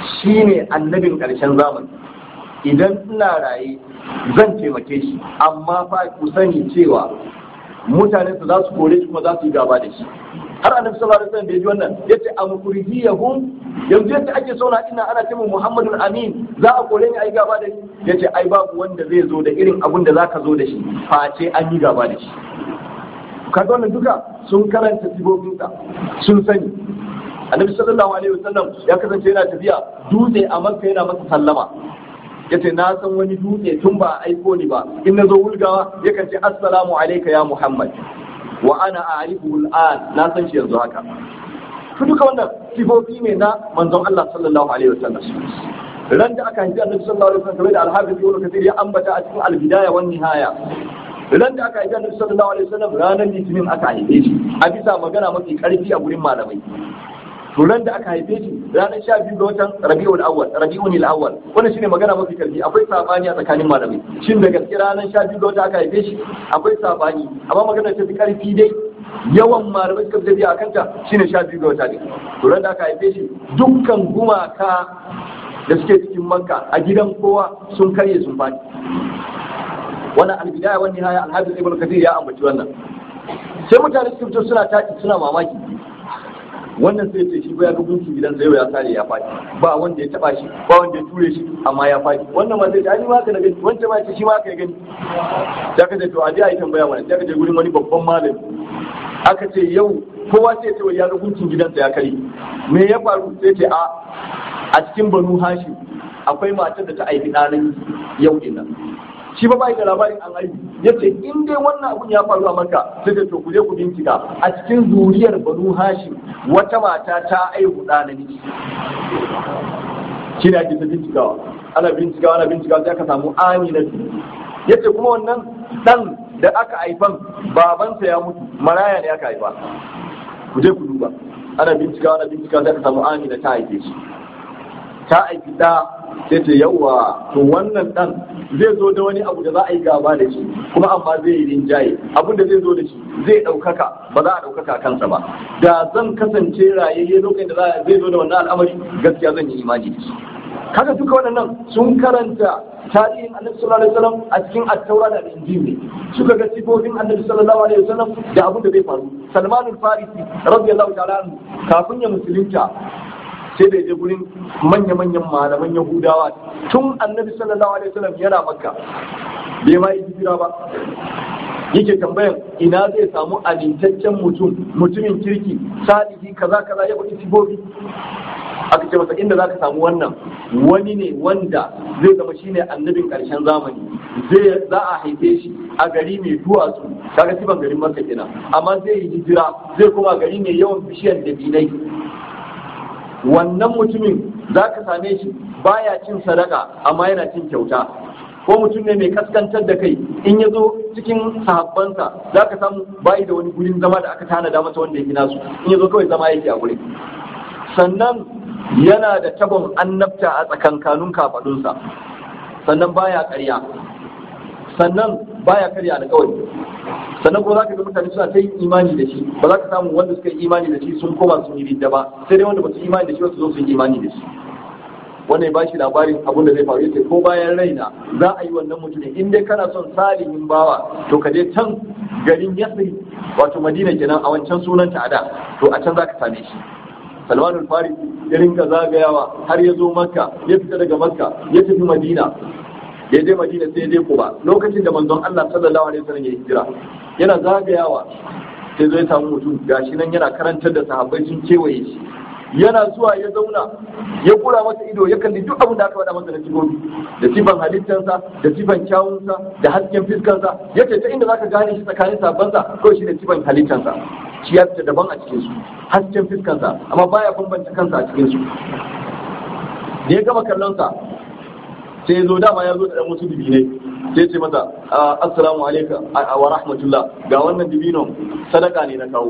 shine annabin ƙarshen zamani, idan ina raye zan taimake shi, amma fa ku sani cewa mutane su za su kore shi kuma za su yi gaba da shi. Har annabi sallallahu alaihi wasallam da yaji wannan yace amkurijiyahum, yanzu yadda ake so na ina ana cewa Muhammadul Amin za a kore ni ai gaba da shi, yace ai babu wanda zai zo da irin abin da zaka zo da shi face an yi gaba da shi. Kaga wannan duka sun karanta sifofinsa sun sani. Annabi sallallahu alaihi wasallam ya kasance yana tafiya dutse a Makka yana masa sallama, yace na san wani dutse tun ba a aiko ni ba, in na zo wulgawa yakan ce assalamu alayka ya Muhammad wa ana a'rifuhu al'an, na san shi yanzu haka. To duka wannan sifofi ne na manzon Allah sallallahu alaihi wasallam. Ran da aka haifi Annabi sallallahu alaihi wasallam, da Al-Hafiz Ibn Kathir ya ambata a cikin Al-Bidaya wan Nihaya, ran da aka haifi Annabi sallallahu alaihi wasallam ranar Litinin aka haife shi, a bisa magana mafi karfi a gurin malamai. Turan da aka haife shi ranar 12 ga watan Rabi'ul Awwal, wannan shine magana mafi karfi. Akwai sabani a tsakanin malamai, shin da gaske ranar 12 ga wata aka haife shi? Akwai sabani, amma magana ta fi karfi dai yawan malamai suka tafi a kanta shine 12 ga wata ne. Turan da aka haife shi dukkan gumaka da suke cikin Makka a gidan kowa sun karye sun fadi. Wannan Al-Bidaya wan Nihaya, Al-Hafiz Ibn Kathir ya ambaci wannan. Sai mutane suka fito suna taki suna mamaki, wannan sai ce shi ba ya ga gunki gidan sai ya sare ya faɗi, ba wanda ya taba shi, ba wanda ya ture shi, amma ya faɗi. Wannan ma sai ta ni ma ka da gani, wancan ma ce shi ma ka gani. Da ka ce to a je a yi tambaya mana, da ka je gurin wani babban malami, aka ce yau kowa sai ce wai ya ga gunkin gidansa ya kare. Me ya faru? Sai ce a cikin Banu Hashim akwai matar da ta aifi ɗanan yau dinnan. Shi ba bai da labarin an aihu, yace in dai wannan abun ya faru a Makka, sai da to ku je ku bincika a cikin zuriyar Banu Hashim wata mata ta aihu ɗa namiji. Shi ne ake ta bincikawa, ana bincikawa sai aka samu Amina. Yace kuma wannan dan da aka haifan babansa ya mutu, maraya ne aka haifa. Ku je ku duba, ana bincikawa sai aka samu Amina ta haife shi. Ta haifi ɗa, sai ce yawa to wannan dan zai zo da wani abu da za a yi gaba da shi, kuma amma zai yi rinjaye. Abin da zai zo da shi zai ɗaukaka, ba za a ɗaukaka kansa ba. Da zan kasance rayayye lokacin da zai zo da wannan al'amari, gaskiya zan yi imani da shi. Kaga duka waɗannan sun karanta tarihin Annabi sallallahu alaihi wasallam a cikin At-Taura da Injil ne, suka ga sifofin Annabi sallallahu alaihi wasallam da abin da zai faru. Salman al-Farisi radiyallahu ta'ala anhu kafin ya musulunta sai da je gurin manya-manyan malaman Yahudawa tun Annabi sallallahu alaihi wasallam yana Makka, bai ma yi hijira ba. Yake tambayan ina zai samu amintaccen mutumin kirki, sadiqi kaza ya faɗi sifofi. Aka ce masa inda zaka samu wannan wani ne wanda zai zama shine annabin ƙarshen zamani, za a haife shi a gari mai duwatsu, kaga sifan garin Makka kenan, amma zai yi hijira, zai kuma gari mai yawan bishiyar dabinai. Wannan mutumin za ka same shi baya cin sadaka amma yana cin kyauta, ko mutum ne mai kaskantar da kai. In ya zo cikin sahabbansa za ka samu bayi da wani gurin zama da aka tanada masa wanda ya gina su, in ya zo kawai zama yake a gurin. Sannan yana da tabon annabta a tsakankanun kafadunsa, sannan baya ƙarya, sannan baya karya alƙawari. Sannan kuma za ka ga mutane suna ta yin imani da shi, ba za ka samu wanda suka yi imani da shi sun koma sun yi ridda ba, sai dai wanda ba su yi imani da shi ba su zo su yi imani da shi. Wannan ya ba shi labarin abin da zai faru, yace ko bayan raina za a yi wannan mutumin. In dai kana son salihin bawa to ka je can garin Yasrib, wato Madina kenan a wancan sunanta a da, to a can za ka same shi. Salman al-Farisi ya rinka zagayawa har ya zo Makka, ya fita daga Makka ya tafi Madina. Ya je Madina sai ya je Quba lokacin da manzon Allah sallallahu alaihi wasallam ya hijira. Yana zagayawa sai zo ya samu mutum gashi nan yana karantar da sahabbai sun kewaye shi. Yana zuwa ya zauna ya kura masa ido, ya kalli duk abin da aka faɗa masa na sifofi, da sifan halittarsa, da sifan kyawunsa, da hasken fiskansa. Ya ce ta inda zaka gane shi tsakanin sabansa ko shi da sifan halittarsa, shi ya fita daban a cikin su, hasken fiskansa, amma baya bambanta kansa a cikin su. Da ya gama kallonsa sai ya zo, dama ya zo da wasu dibinai, sai ce masa assalamu alaikum wa rahmatullah, ga wannan dibinon sadaka ne na kawo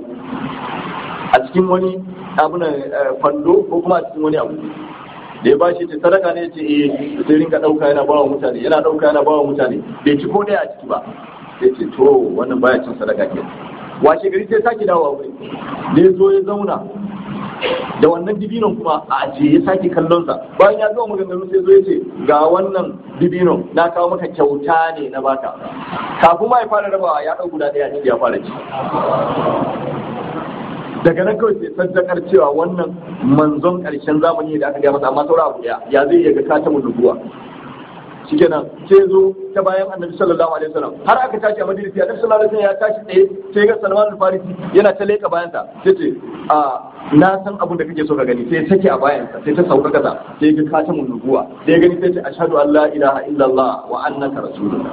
a cikin wani abu na kwando ko kuma a cikin wani abu. Da ya bashi ce sadaka ne, ce sai rinka dauka yana bawa mutane, bai ci ko ɗaya a ciki ba. Sai ce to wannan baya cin sadaka ke. Washe gari sai sake dawowa wuri, da ya zo ya zauna da wannan dibinon kuma a ajiye ya sake kallon sa bayan ya gama maganganu sai zo ya ce ga wannan dibinon na kawo maka kyauta ne na baka kafin ma ya fara rabawa ya ɗau guda ɗaya ya fara ci daga nan kawai sai saddakar cewa wannan manzon ƙarshen zamani da aka gaya masa amma saura abu ɗaya ya zai iya ga katamun nubuwa shikenan sai zo ta bayan annabi sallallahu alaihi wasallam har aka tashi a majalisi annabi sallallahu alaihi wasallam ya tashi tsaye sai ga Salman al-Farisi yana ta leka bayansa sai ce na san abin da kake so ka gani sai take a bayansa sai ta sauka kasa sai ga katamun nubuwa sai gani sai ce ashhadu an la ilaha illallah wa annaka rasulullah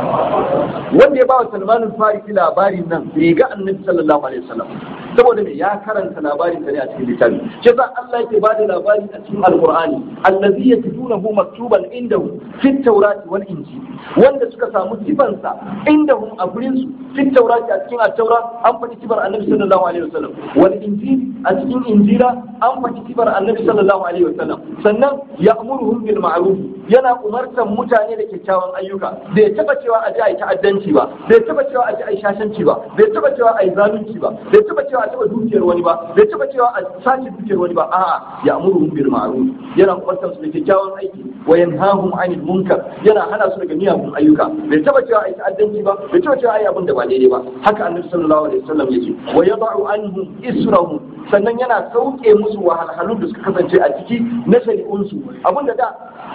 wanda ya ba wa Salman al-Farisi labarin nan bai ga annabi sallallahu alaihi wasallam saboda me ya karanta labarin sa ne a cikin littafi shi yasa Allah yake ba da labari a cikin alqur'ani allazi yajidunahu maktuban indahu fi at-taurati wal injil wanda suka samu sifansa indahum a gurin su fi at-taurati a cikin at-taura an faɗi sifar annabi sallallahu alaihi wasallam wal injil a cikin injila an faɗi sifar annabi sallallahu alaihi wasallam sannan ya'muruhum bil ma'ruf yana umartan mutane da kyakkyawan ayyuka bai taba cewa a ji ai ta'addanci ba bai taba cewa a ji ai shashanci ba bai taba cewa ai zalunci ba bai taba cewa a taba dukiyar wani ba bai taba cewa a sace dukiyar wani ba a'a ya'muruhum bil ma'ruf yana umartan su da kyakkyawan aiki wa yanhahum 'anil munkar yana hana su daga miyagun ayyuka bai taba cewa ai ta'addanci ba bai taba cewa ai abin da ba daidai ba haka annabi sallallahu alaihi wasallam yace wa yad'u anhum israhum sannan yana sauke musu wahalhalun da suka kasance a ciki na shari'unsu abinda da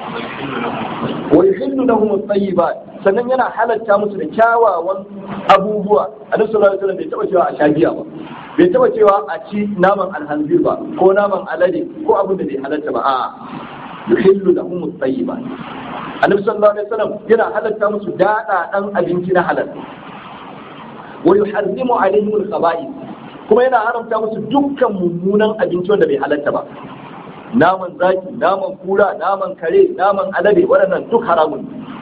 wa yuhillu lahum at-tayyibat sannan yana halatta musu da kyawawan abubuwa annabi sallallahu alaihi wasallam bai taba cewa a shagiya ba bai taba cewa a ci naman alhanzir ba ko naman alade ko abin da bai halatta ba a'a yuhillu lahum at-tayyibat annabi sallallahu alaihi wasallam yana halatta musu dada dan abinci na halal wa yuharrimu alaihim al-khaba'ith kuma yana haramta musu dukkan mummunan abinci wanda bai halatta ba naman zaki naman kura naman kare naman alade waɗannan duk haramun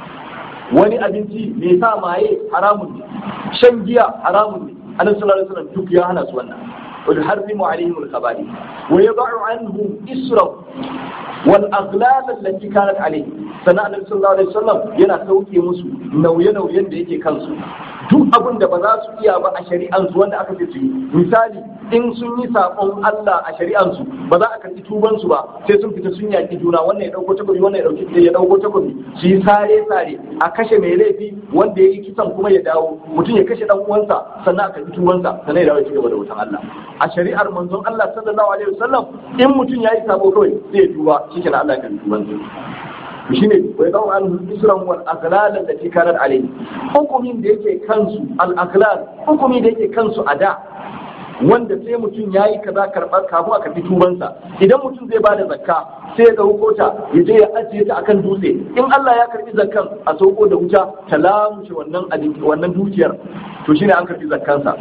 ne wani abinci mai sa maye haramun ne shan giya haramun ne annabi sallallahu alaihi wasallam duk ya hana su wannan wa yuharrimu alaihim al-khaba'ith wa yad'u anhum israhum wal aghlal allati kanat alayhi sannan annabi sallallahu alaihi wasallam yana sauke musu nauye-nauyen da yake kansu duk abin da ba za su iya ba a shari'ansu wanda aka ce su yi misali in sun yi saƙon Allah a shari'ansu ba za a karɓi tubansu ba sai sun fita sun yaƙi juna wannan ya ɗauko takobi wannan ya ɗauko takobi su yi sare a kashe mai laifi wanda ya yi kisan kuma ya dawo mutum ya kashe ɗan uwansa sannan a karɓi tubansa sannan ya dawo ya ci gaba da wutan Allah a shari'ar manzon Allah sallallahu alaihi wasallam in mutum ya yi sabo kawai sai ya tuba shikenan Allah ya karɓi tubansa shine wai dawo an isran wal aghlal allati kanat alayhi hukumin da yake kansu al aghlal hukumi da yake kansu a da wanda sai mutum yayi kaza karbar kafin aka fi tubansa idan mutum zai bada zakka sai ya dauko ta ya je ya ajiye ta akan dutse in Allah ya karbi zakkan a sauko da wuta ta lamushe wannan dukiyar to shine an karbi zakkansa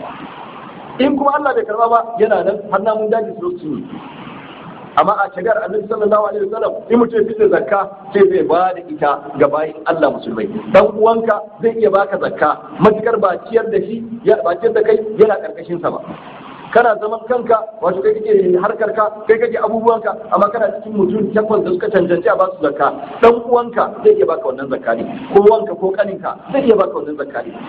in kuma Allah bai karba ba yana nan har namun daji su amma a shagar annabi sallallahu alaihi wasallam in mutum fitar zakka sai zai ba da ita ga bayin Allah musulmai dan uwanka zai iya baka zakka matukar ba ciyar da shi ba ciyar da kai yana karkashin sa ba kana zaman kanka wato kai kake harkar ka kai kake abubuwanka amma kana cikin mutum takwas da suka cancanci a basu zakka dan uwanka zai iya baka wannan zakka ne ko wanka ko kaninka zai iya baka wannan zakka ne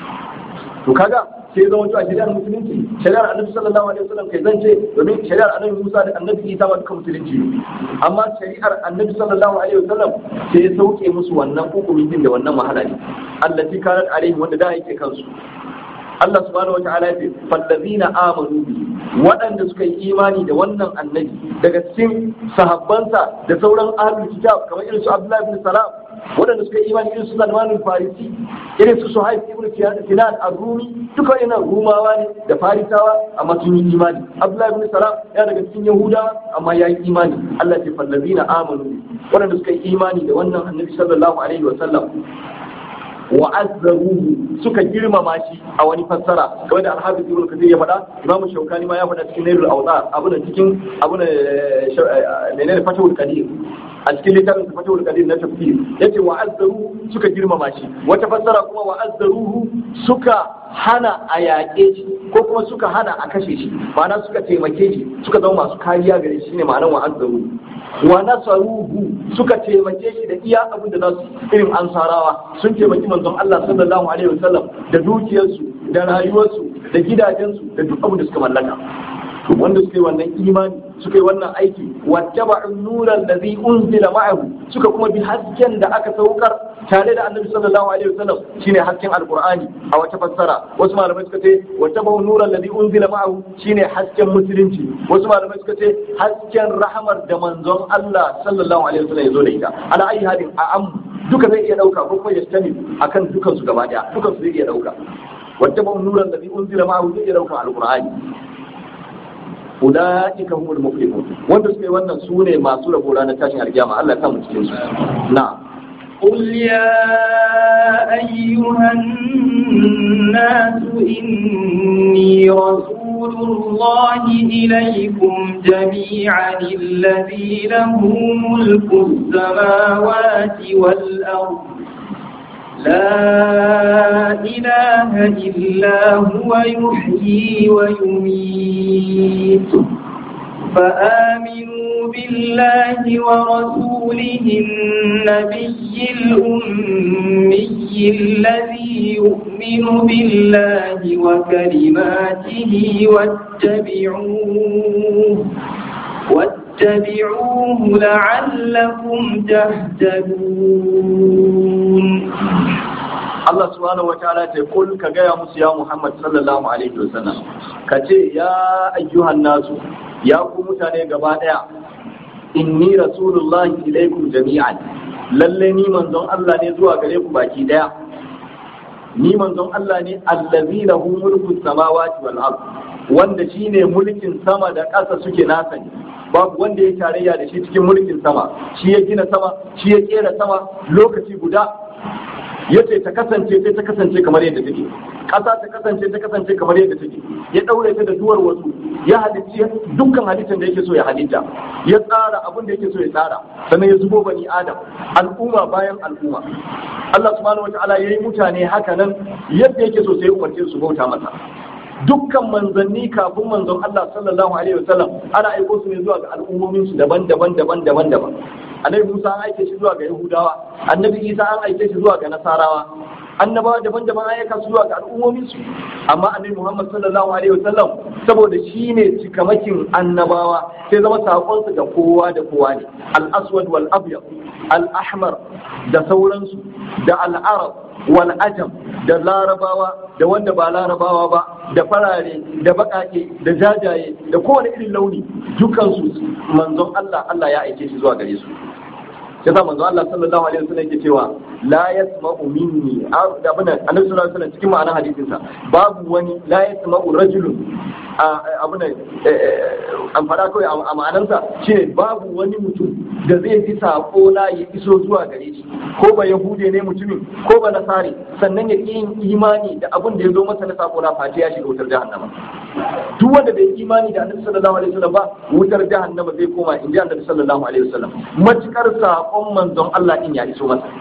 to kaga sai zama to a shari'ar musulunci shari'ar annabi sallallahu alaihi wasallam kai zance domin shari'ar annabi Musa da annabi Isa ma duka musulunci amma shari'ar annabi sallallahu alaihi wasallam sai ya sauke musu wannan hukumin din da wannan mahala ne allati kanat alaihim wanda da yake kansu Allah subhanahu wataala ya ce fallazina amanu bi waɗanda suka yi imani da wannan annabi daga cikin sahabbansa da sauran ahlul kitab kamar irin su Abdullah ibn Salam waɗanda suka yi imani irin su Salman al-Farisi irin su Suhaib ibn Sinan ar-Rumi duka ina Rumawa ne da Farisawa amma sun yi imani Abdullah ibn Salam ya daga cikin Yahudawa amma ya yi imani Allah ya ce fallazina amanu waɗanda suka yi imani da wannan annabi sallallahu alaihi wa sallam wa azzaruhu suka girmama shi a wani fassara kamar da al-Hafiz Ibn Kathir ya faɗa Imam Shawkani ma ya faɗa cikin Nailul Awtar abuna menene Fathul Qadir a cikin littafin Fathul Qadir na tafsir yace wa azzaruhu suka girmama shi wata fassara kuma wa azzaruhu suka hana a yaƙe shi ko kuma suka hana a kashe shi ma'ana suka taimake shi suka zama masu kariya gare shi ne ma'anar wa azzaruhu wa nasaruhu suka taimake shi da iya abin da nasu irin ansarawa sun taimaki manzon Allah sallallahu alaihi wasallam da dukiyarsu da rayuwarsu da gidajensu da duk abin da suka mallaka to wanda suka yi wannan imani suka yi wannan aiki wattaba'u nuran ladhi unzila ma'ahu suka kuma bi hasken da aka saukar tare da annabi sallallahu alaihi wasallam shine hasken alqur'ani a wata fassara wasu malamai suka ce wattaba'u nuran ladhi unzila ma'ahu shine hasken musulunci wasu malamai suka ce hasken rahamar da manzon Allah sallallahu alaihi wasallam ya zo da ita ala ayi hadin a'am duka zai iya dauka ko kuma ya stani akan dukan su gaba daya dukan su zai iya dauka wattaba'u nuran ladhi unzila ma'ahu zai iya dauka alqur'ani ulaika humul muflihun wanda suke wannan sune masu rabo ranar tashin alkiyama Allah ya sa mu cikin su na'am قل يا أيها الناس إني رسول الله إليكم جميعا الذي له ملك السماوات والأرض لا إله إلا هو يحيي ويميت فآمنوا بالله ورسوله النبي الأمي الذي يؤمن بالله وكلماته واتبعوه لعلكم تهتدون. Allah subhanahu wataala ta kul ka gaya musu ya Muhammad sallallahu alaihi wasallam ka ce ya ayyuhan nasu ya ku mutane gaba daya inni rasulullahi ilaikum jami'an lalle ni manzon Allah ne zuwa gare ku baki daya ni manzon Allah ne allazi lahu mulku samawati wal ard wanda shine mulkin sama da ƙasa suke nasa ne babu wanda ya tarayya da shi cikin mulkin sama shi ya gina sama shi ya kera sama lokaci guda yace ta kasance sai ta kasance kamar yadda take ƙasa ta kasance kamar yadda take ya daure ta da duwar wasu ya halicci dukkan halittar da yake so ya halitta ya tsara abin da yake so ya tsara sannan ya zubo bani adam al'umma bayan al'umma Allah subhanahu wataala yayi mutane haka nan yadda yake so sai ya umarce su bauta masa dukkan manzanni kafin manzon Allah sallallahu alaihi wasallam ana aiko su ne zuwa ga al'ummomin su daban-daban annabi Musa an aike shi zuwa ga Yahudawa annabi Isa an aike shi zuwa ga Nasarawa annabawa daban-daban an aika su zuwa ga al'ummomin su amma annabi Muhammad sallallahu alaihi wasallam saboda shine cikamakin annabawa sai zama sakon su ga kowa da kowa ne al-aswad wal abyad al-ahmar da sauransu da al-arab wal ajam da larabawa da wanda ba larabawa ba da farare da bakake da jajaye da kowane irin launi dukansu manzon Allah ya aike shi zuwa gare su yasa manzon Allah sallallahu alaihi wasallam yake cewa la yasma'u minni abuna annabi sallallahu alaihi wasallam cikin ma'anar hadisin sa babu wani la yasma'u rajulun abuna an fara kawai a ma'anarsa shine babu wani mutum da zai ji sako na ya iso zuwa gare shi ko ba yahude ne mutumin ko ba nasari sannan ya yin imani da abin da ya zo masa na sako na fati ya shiga wutar jahannama duk wanda bai imani da annabi sallallahu alaihi wasallam ba wutar jahannama zai koma inji annabi sallallahu alaihi wasallam matukar sakon manzon Allah din ya iso masa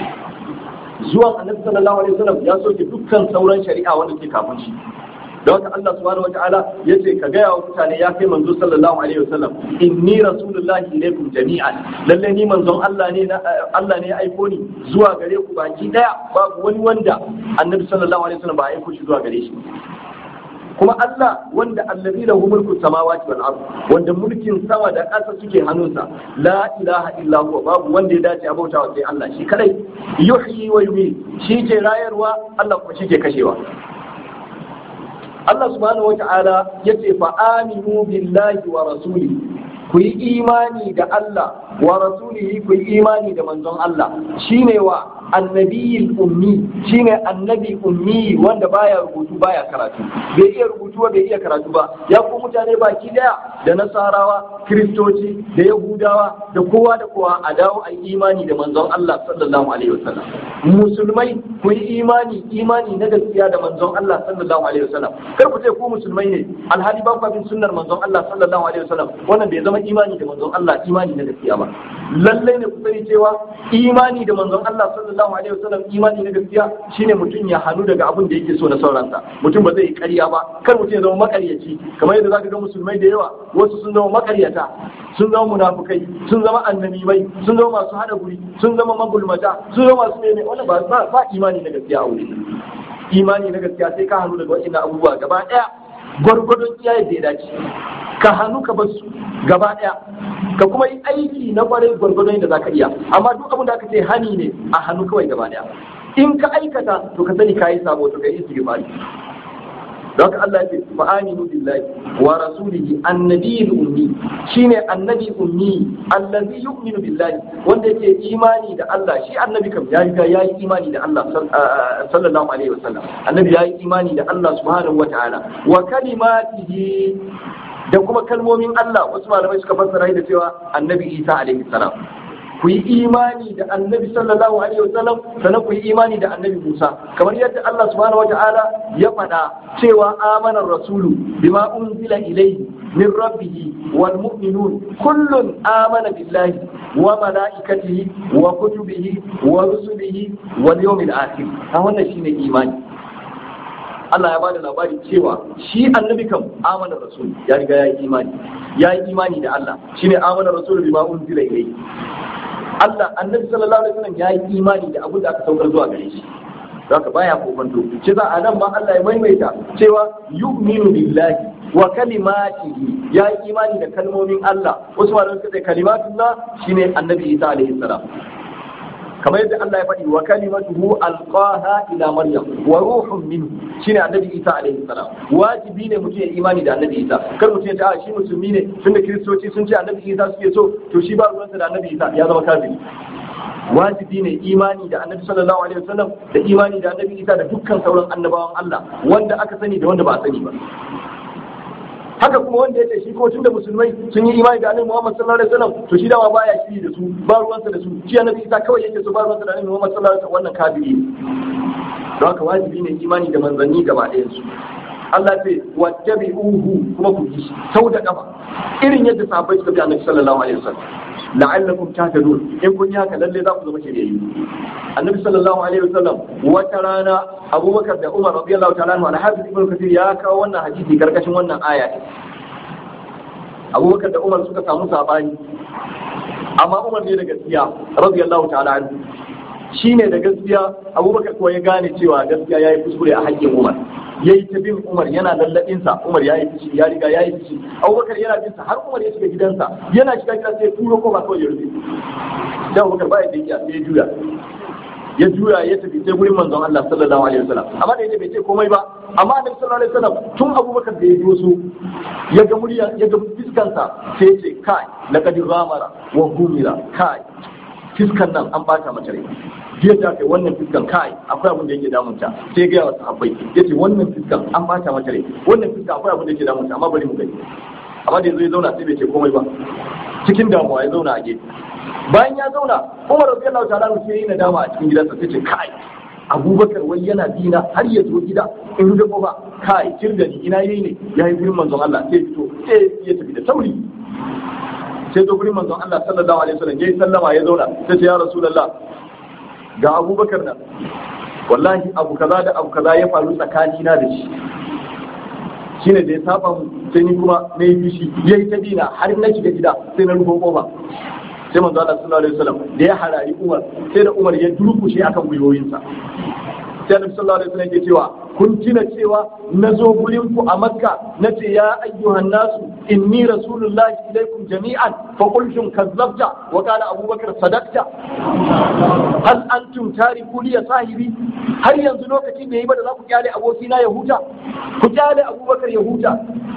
zuwan annabi sallallahu alaihi wasallam ya soke dukkan sauran shari'a wanda ke kafin shi da haka Allah subhanahu wataala yace ka gaya wa mutane ya kai manzo sallallahu alaihi wasallam inni rasulullahi ilaikum jami'an lalle ni manzon Allah ne ya aiko ni zuwa gare ku baki daya babu wani wanda annabi sallallahu alaihi wasallam ba ya aiko shi zuwa gare shi kuma Allah wanda allazi lahu mulku samawati wal ard wanda mulkin sama da ƙasa suke hannunsa la ilaha illa huwa babu wanda ya dace a bautawa sai Allah shi kadai yuhyi wa yumiit shi ke rayarwa Allah kuma shi ke kashewa Allah subhanahu wata'ala yace fa aminu billahi wa rasulihi ku yi imani da Allah wa rasulihi ku yi imani da manzon Allah shine wa annabiyil ummi shine annabi ummi wanda baya rubutu baya karatu bai iya rubutu bai iya karatu ba ya ku mutane baki daya da nasarawa kristoci da yahudawa da kowa a dawo a yi imani da manzon Allah sallallahu alaihi wasallam musulmai ku yi imani na gaskiya da manzon Allah sallallahu alaihi wasallam kar ku ce ku musulmai ne alhali ba ku bin sunnar manzon Allah sallallahu alaihi wasallam wannan bai zama imani da manzon Allah imani na gaskiya ba lallai ne ku sani cewa imani da manzon Allah sallallahu alaihi wasallam imani na gaskiya shine mutum ya hannu daga abin da yake so na sauransa mutum ba zai yi ƙarya ba kar mutum ya zama makaryaci kamar yadda zaka ga musulmai da yawa wasu sun zama makaryata sun zama munafukai sun zama annamimai sun zama masu hada guri sun zama magulmata sun zama masu meme wannan ba imani na gaskiya a wuri imani na gaskiya sai ka hannu daga waɗannan abubuwa gaba ɗaya gwargwadon iyaye da ya dace, ka hannu ka bar su gaba ɗaya, ka kuma yi aiki na kwarai gwargwadon yadda za ka iya, amma duk abin da aka ce hani ne a hannu kawai gaba ɗaya. In ka aikata to ka sani ka yi sabo, to ka yi istighfari. don haka Allah ya ce fa aminu billahi wa rasulihi annabiyil ummi, shine annabi ummi allazi yu'minu billahi, wanda yake imani da Allah. Shi annabi kam ya riga yayi imani da Allah sallallahu alaihi wasallam, annabi yayi imani da Allah subhanahu wataala wa kalimatihi, da kuma kalmomin Allah. Wasu malamai suka fassara da cewa annabi Isa alaihi salam. Ku yi imani da annabi sallallahu alaihi wasallam, sannan ku yi imani da annabi Musa, kamar yadda Allah subhanahu wataala ya faɗa cewa amanar rasulu bima unzila ilayhi min rabbih wal mu'minun kullun amana billahi wa malaikatihi wa kutubihi wa rusulihi wal yawmil akhir. Wannan shine imani. Allah ya bada labari cewa shi annabi kam amana rasul, ya riga ya yi imani da Allah, shine amana rasul bima unzila ilayhi. Allah annabi sallallahu alaihi wasallam ya yi imani da abin da aka saukar zuwa gare shi, haka baya kokonto. Shi za a nan ma Allah ya maimaita cewa yu'minu billahi wa kalimatihi, ya yi imani da kalmomin Allah. Wasu malamai suka ce kalimatullah shine annabi Isa alaihi salam, kamar yadda Allah ya faɗi wa kalimatuhu alqaha ila maryam wa ruhun minhu, shine annabi Isa alaihi salam. Wajibi ne mutum ya imani da annabi Isa, kar mutum ya ce a shi musulmi ne tunda kiristoci sun ce annabi Isa suke so, to shi ba ruwansa da annabi Isa, ya zama kafiri. Wajibi ne imani da annabi sallallahu alaihi wasallam, da imani da annabi Isa da dukkan sauran annabawan Allah, wanda aka sani da wanda ba a sani ba. Haka kuma wanda ya ce shi ko tun da musulmai sun yi imani da annabi Muhammad sallallahu alaihi wasallam, to shi dama baya shiri da su, ba ruwansa da su, shi annabi Isa kawai yake so, ba ruwansa da annabi Muhammad sallallahu alaihi wasallam, wannan kafiri ne. Don haka wajibi ne imani da manzanni gaba ɗayan su. Allah ce wattabi'uhu, kuma ku yi sau da kafa irin yadda sahabbai suka bi annabi sallallahu alaihi wasallam, la'allakum tahtadun. In kun yi haka lalle za ku zama shiryayyu. Annabi sallallahu alaihi wasallam wata rana Abubakar da Umar radiyallahu ta'ala anhu, al-Hafiz Ibn Kathir ya kawo wannan hadisi karkashin wannan aya. Abubakar da Umar suka samu sabani, amma Umar ne da gaskiya radiyallahu ta'ala anhu, shine da gaskiya. Abubakar kuwa ya gane cewa gaskiya yayi kuskure a haƙƙin Umar, yayi ta bin Umar, yana lallabin sa. Umar yayi fishi, ya riga yayi fishi. Abubakar yana bin sa har Umar ya shiga gidansa, yana shiga gidan sai turo ko ba kawai ya rufe. Dan Abubakar ba ya da sai ya juya ya tafi sai gurin manzon Allah sallallahu alaihi wasallam, amma da yake bai ce komai ba. Amma annabi sallallahu alaihi wasallam tun Abubakar da ya doso ya ga murya, ya ga fiskansa, sai ya ce kai laqad ghamara wa humira, kai fiskan nan an bata mata rai. Jiya ta kai wannan fiskan kai akwai abin da yake damunta, sai ga yawa sahabbai yace wannan fiskan an bata mata rai, wannan fiskan akwai abin da yake damunta, amma bari mu gani. Amma da yanzu ya zauna sai bai ce komai ba, cikin damuwa ya zauna a gefe. Bayan ya zauna, Umar radiyallahu ta'ala sai yayi nadama a cikin gidansa, sai ce kai Abubakar wai yana dina har ya zo gida in rufe kofa, kai kirda ni ina yayi ne, yayi gurin manzon Allah, sai fito sai ya tafi da sauri. Sai zo gurin manzon Allah sallallahu alaihi wasallam, yayi sallama ya zauna, sai ce ya Rasulullah, ga Abubakar nan wallahi abu kaza da abu kaza ya faru tsakanina da shi, shine da ya saba mu, sai ni kuma na yi fishi, yayi ta dina har na shiga gida sai na rufe kofa. Sai manzo Allah sallallahu alaihi wasallam da ya harari Umar, sai da Umar ya durkushe akan gwiwoyinsa. Sai Annabi sallallahu alaihi wasallam ya cewa kun tuna cewa na zo gurin ku a Makka nace ya ayyuhan nasu inni rasulullahi ilaikum jami'an fa qultum kazzabta wa qala Abubakar sadaqta hal antum tariku li sahibi. Har yanzu lokaci bai yi ba da za ku kyale abokina ya huta, ku kyale Abubakar ya huta.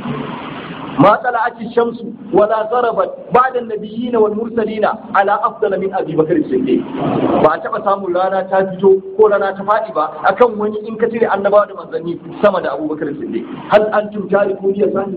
ما طلعت الشمس ولا ضربت بعد النبيين والمرسلين على افضل من ابي بكر الصديق. ba taba samun rana ta fito ko rana ta fadi ba akan wani in ka tire annabawa da manzanni sama da Abubakar Siddiq. hal antum tariku li sani.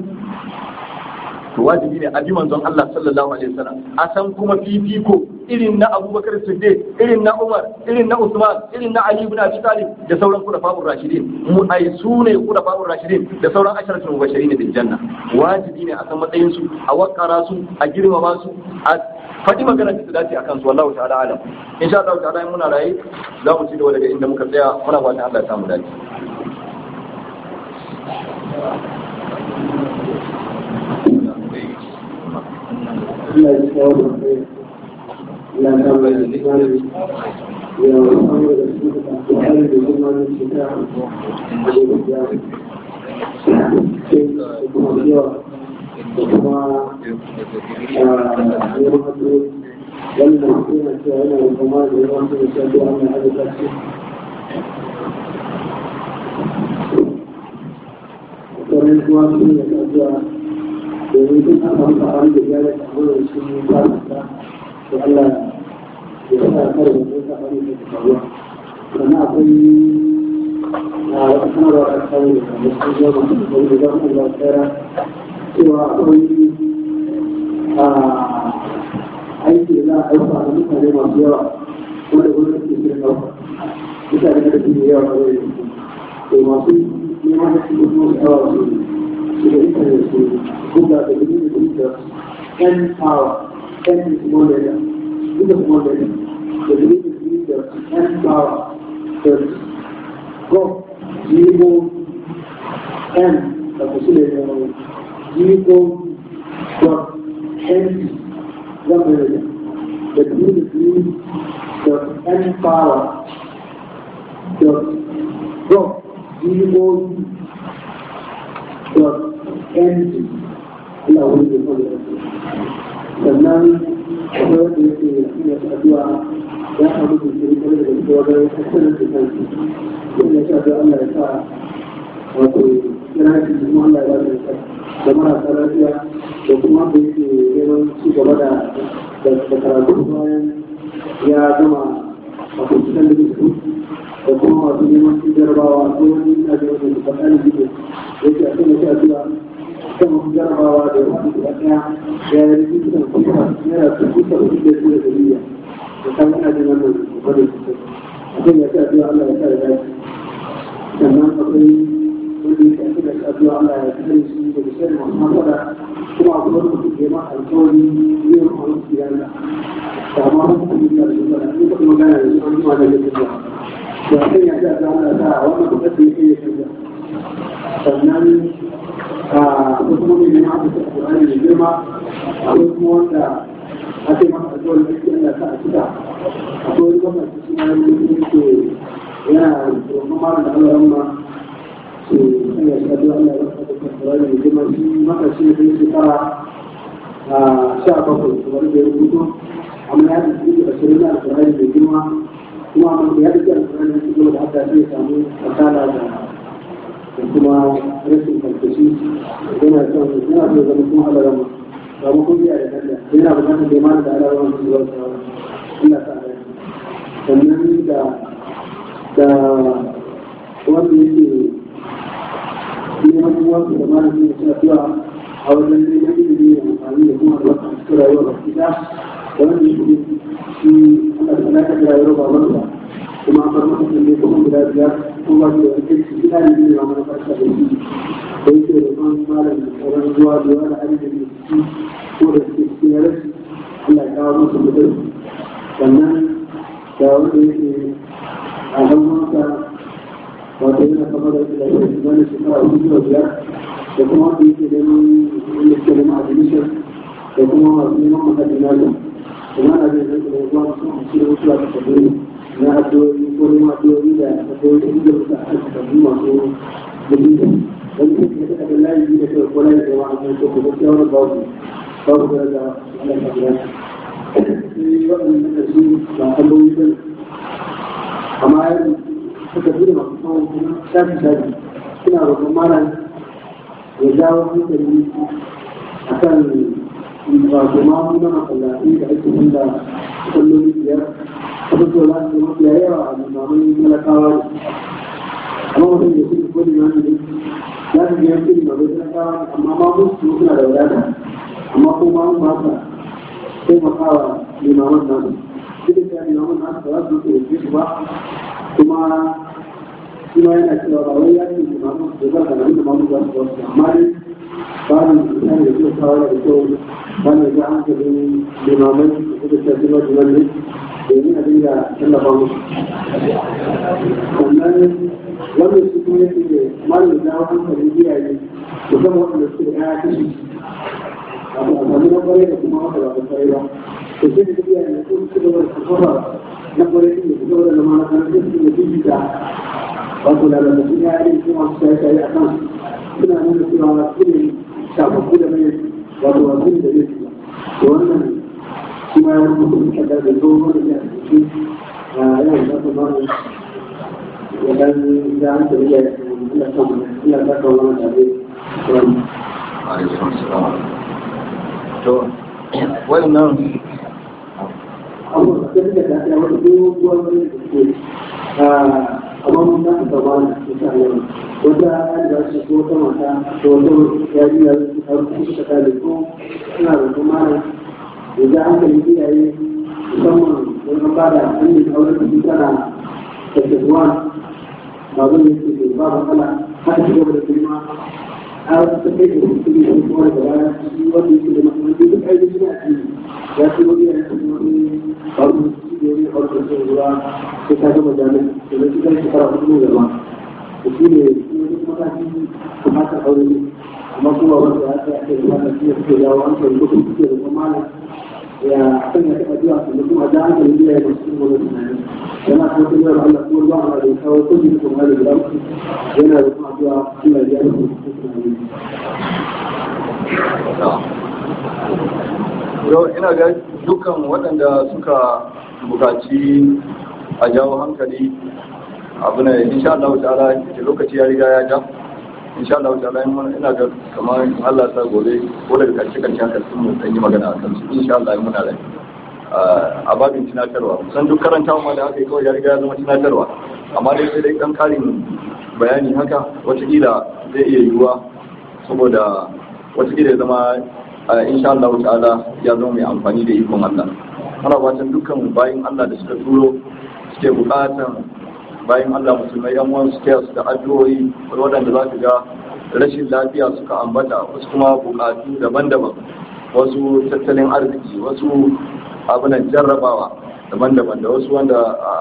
To wajibi ne a bi manzon Allah sallallahu alaihi wasallam, a san kuma fifiko irin na Abubakar Siddiq, irin na Umar, irin na Usman, irin na Ali ibn Abi Talib da sauran khulafa'ur rashidin. Mu ai sune khulafa'ur rashidin da sauran asharatul mubashirin bil janna. Wajibi ne a san matsayin su, a wakara su, a girmama su, a faɗi magana da dace akan su. Wallahu ta'ala alam. Insha Allah ta'ala in muna raye za mu ci gaba daga inda muka tsaya. Muna fatan Allah ya samu dace. Allah ya kawo da kai, ya kawo da kai, ya kawo da su da kuma da kuma da shi ta ce da kuma yawa da kuma neman hannu wannan suna cewa yana da kuma da yawan suna cewa da wannan abubuwa ce sauran kuma su ne da zuwa domin sun aka maka wani da ya rasa wurin shi ba su ta da Allah ya sa kare da sun sa wani da ta faruwa sannan akwai wata sanarwa a kawo da kamar sun zo masu da wani da zama Allah tsara cewa akwai aiki da za a ɗauka da mutane masu yawa wanda gwamnati ke shirin ɗauka mutane da su ne yawa a wani to masu neman da su kuma su yawa su da intanet su buga da gudun da 10 power 10 is more data duka small data da gudun da 10 power da go jibo 10 da kusa da jibo dot 10 zama data da gudun da 10 power dot go jibo dot NG ina wani da kawai da sannan akwai wanda yake ina addu'a ya samu da shiri kare da shi wajen tattalin da kansu ina sha da Allah ya sa wato kira shi kuma Allah ya ba da marasa lafiya da kuma da yake neman ci gaba da karatu bayan ya gama wato cikin da su da kuma masu neman ci jarabawa ko wani ina da wani da faɗa yake a kan wata addu'a kan wasu jarabawa da ya faɗi da ɗaya ya yi rikitan kusa yana su kusa da kusa da dariya da kan yana jin wannan wadda kusa a kan ya ce addu'a Allah ya sa da dace sannan akwai wanda ya ce da addu'a Allah ya kare shi da bishiyar masu mafada kuma akwai wani mutum ke ma alkawari yin wani siyasa da ma wani mutum ya ce da shi kuma magana da shi wani ma da ya ce da kan ya ce addu'a Allah ya sa wannan kuɗin da ya ke ya canza sannan akwai kuma mai neman abu da ƙur'ani da girma akwai kuma wanda ake masa addu'ar da ke Allah ta a cika akwai wani gwamnati shi ma yanzu da ke yana roƙon mara da Allah ramma su sanya shi addu'ar Allah ya rasa da ƙur'ani da girma shi maka shi ne shekara 17 kamar da ya rubuto amma ya tafi da 20 da ƙur'ani da girma kuma amma ya tafi da ƙur'ani da girma da haka zai samu kasala da kuma rashin karkashi yana son zama kuma alarama ba mu kun biya da kalla yana bukatar da mana da alarama su zuwa tsawon ina sa rai sannan da wanda yake neman wasu da mana su da shafiwa a wajen neman ilimi da amfani da kuma da wasu cikin rayuwa ba su da wanda yake shi ana da alaƙa da rayuwar babansa kuma an bar masa ne kuma guda biyar kuma da wani gida ne ma mana farka da shi da yake da kan malam da sauran zuwa da wani hali da ke ko da suke cikin rashi Allah ya kawo musu mutum sannan da wanda yake a dan masa wato yana kama da shi da shi wani shekara 4 da kuma wanda yake neman wanda ke neman admission da kuma masu neman mahajjina kuma na zai zai da zuwa su ci da wasu a kasar na addu'o'i ko neman addu'o'i da addu'o'i da suka aka tafi masu mutum wani kuma ta kada layi da kai ko layi da yawa a kan ko kuma kyawar babu da Allah ta biya sai waɗannan da su ba kalmomi ba amma yanzu suka fi da masu tsawon kuma shafi suna roƙon malam ya jawo hankali a kan wato ma'amuna masallatai da ake wanda kalloli biyar abubuwa za su mafiya yawa a limamin talakawa ne amma mutum da su ko limani ne za su biyan su limamin talakawa ne amma ma musu suna da wadata amma ko ma mun ba sa taimakawa limamin nasu duk da limamin nasu ba za su yi su ba kuma shi ma yana cewa ba wai ya ce limamin da za ka da limamin za su wasu amma dai ba ni misali da suka kawo da kyau ba ni ga hankalin limamai da suka shafi majiman ne domin a dinga tallafa musu sannan wannan su kuma yake da malin da hankalin iyaye musamman waɗanda suke da ya kashi a sami na kwarai da kuma wata ba ta kwarai ba to sai da iyaye da su suka gaba da kafafa na kwarai da su gaba da zama na kanan su da bibita wato da lalata ya yi kuma su shaye a kan suna nuna cewa su ne shafafu da mai wato wasu da zai shiga da wannan shi ma ya mutu da da tsohon da ya ciki yana da su mara ya dan da an tafi da ina ta kawo wani tare to wannan abubuwa da suka tafi a wata doguwar wani da ke amma mun ta ta ba na insha Allah wata da su ko ta mata to wata yarinya su ta rubuta ta da ko ina da kuma da hankali iyaye musamman wani ba da hannun auren da tana da tafiya ba zai yi ba matsala har shi gaba da kuma a wasu ta kai da su ne kuma da baya shi wanda yake da mahimmanci duk aiki suna ci ya ce wani yana cikin wani babu su ne wani auren da ruwa sai ta gama jami'a da na cikin shekara hudu gaba da shi ne wani mataki kamata aure ne amma kuma wanda ya ce ake da mata shi ne suke dawo an kai kudin suke da kuma ya kan ya taɓa zuwa su mutum a jami'ar da ya yi masu wani tunani yana kuma sun yawar Allah kuma ba a da kawo kudi da kuma da gudansu yana da kuma zuwa Allah ya yi masu tunani. Ina ga dukkan waɗanda suka buƙaci a jawo hankali abu ne insha Allah ta'ala da lokaci ya riga ya ja insha Allah ta'ala ina ga kamar Allah ta gobe ko daga karshe haka sun mu yi magana a kansu insha Allah muna da a babin tunatarwa san duk karantawa ma da aka yi kawai ya riga ya zama tunatarwa amma dai sai dai kan karin bayani haka watakila zai iya yiwuwa saboda watakila ya zama insha Allah ta'ala ya zama mai amfani da ikon Allah muna fatan dukkan bayin Allah da suka turo suke bukatan bayan Allah musulmai yan uwan su taya su da addu'o'i waɗanda za ka ga rashin lafiya suka ambata wasu kuma bukatu daban-daban wasu tattalin arziki wasu abunan jarrabawa daban-daban da wasu wanda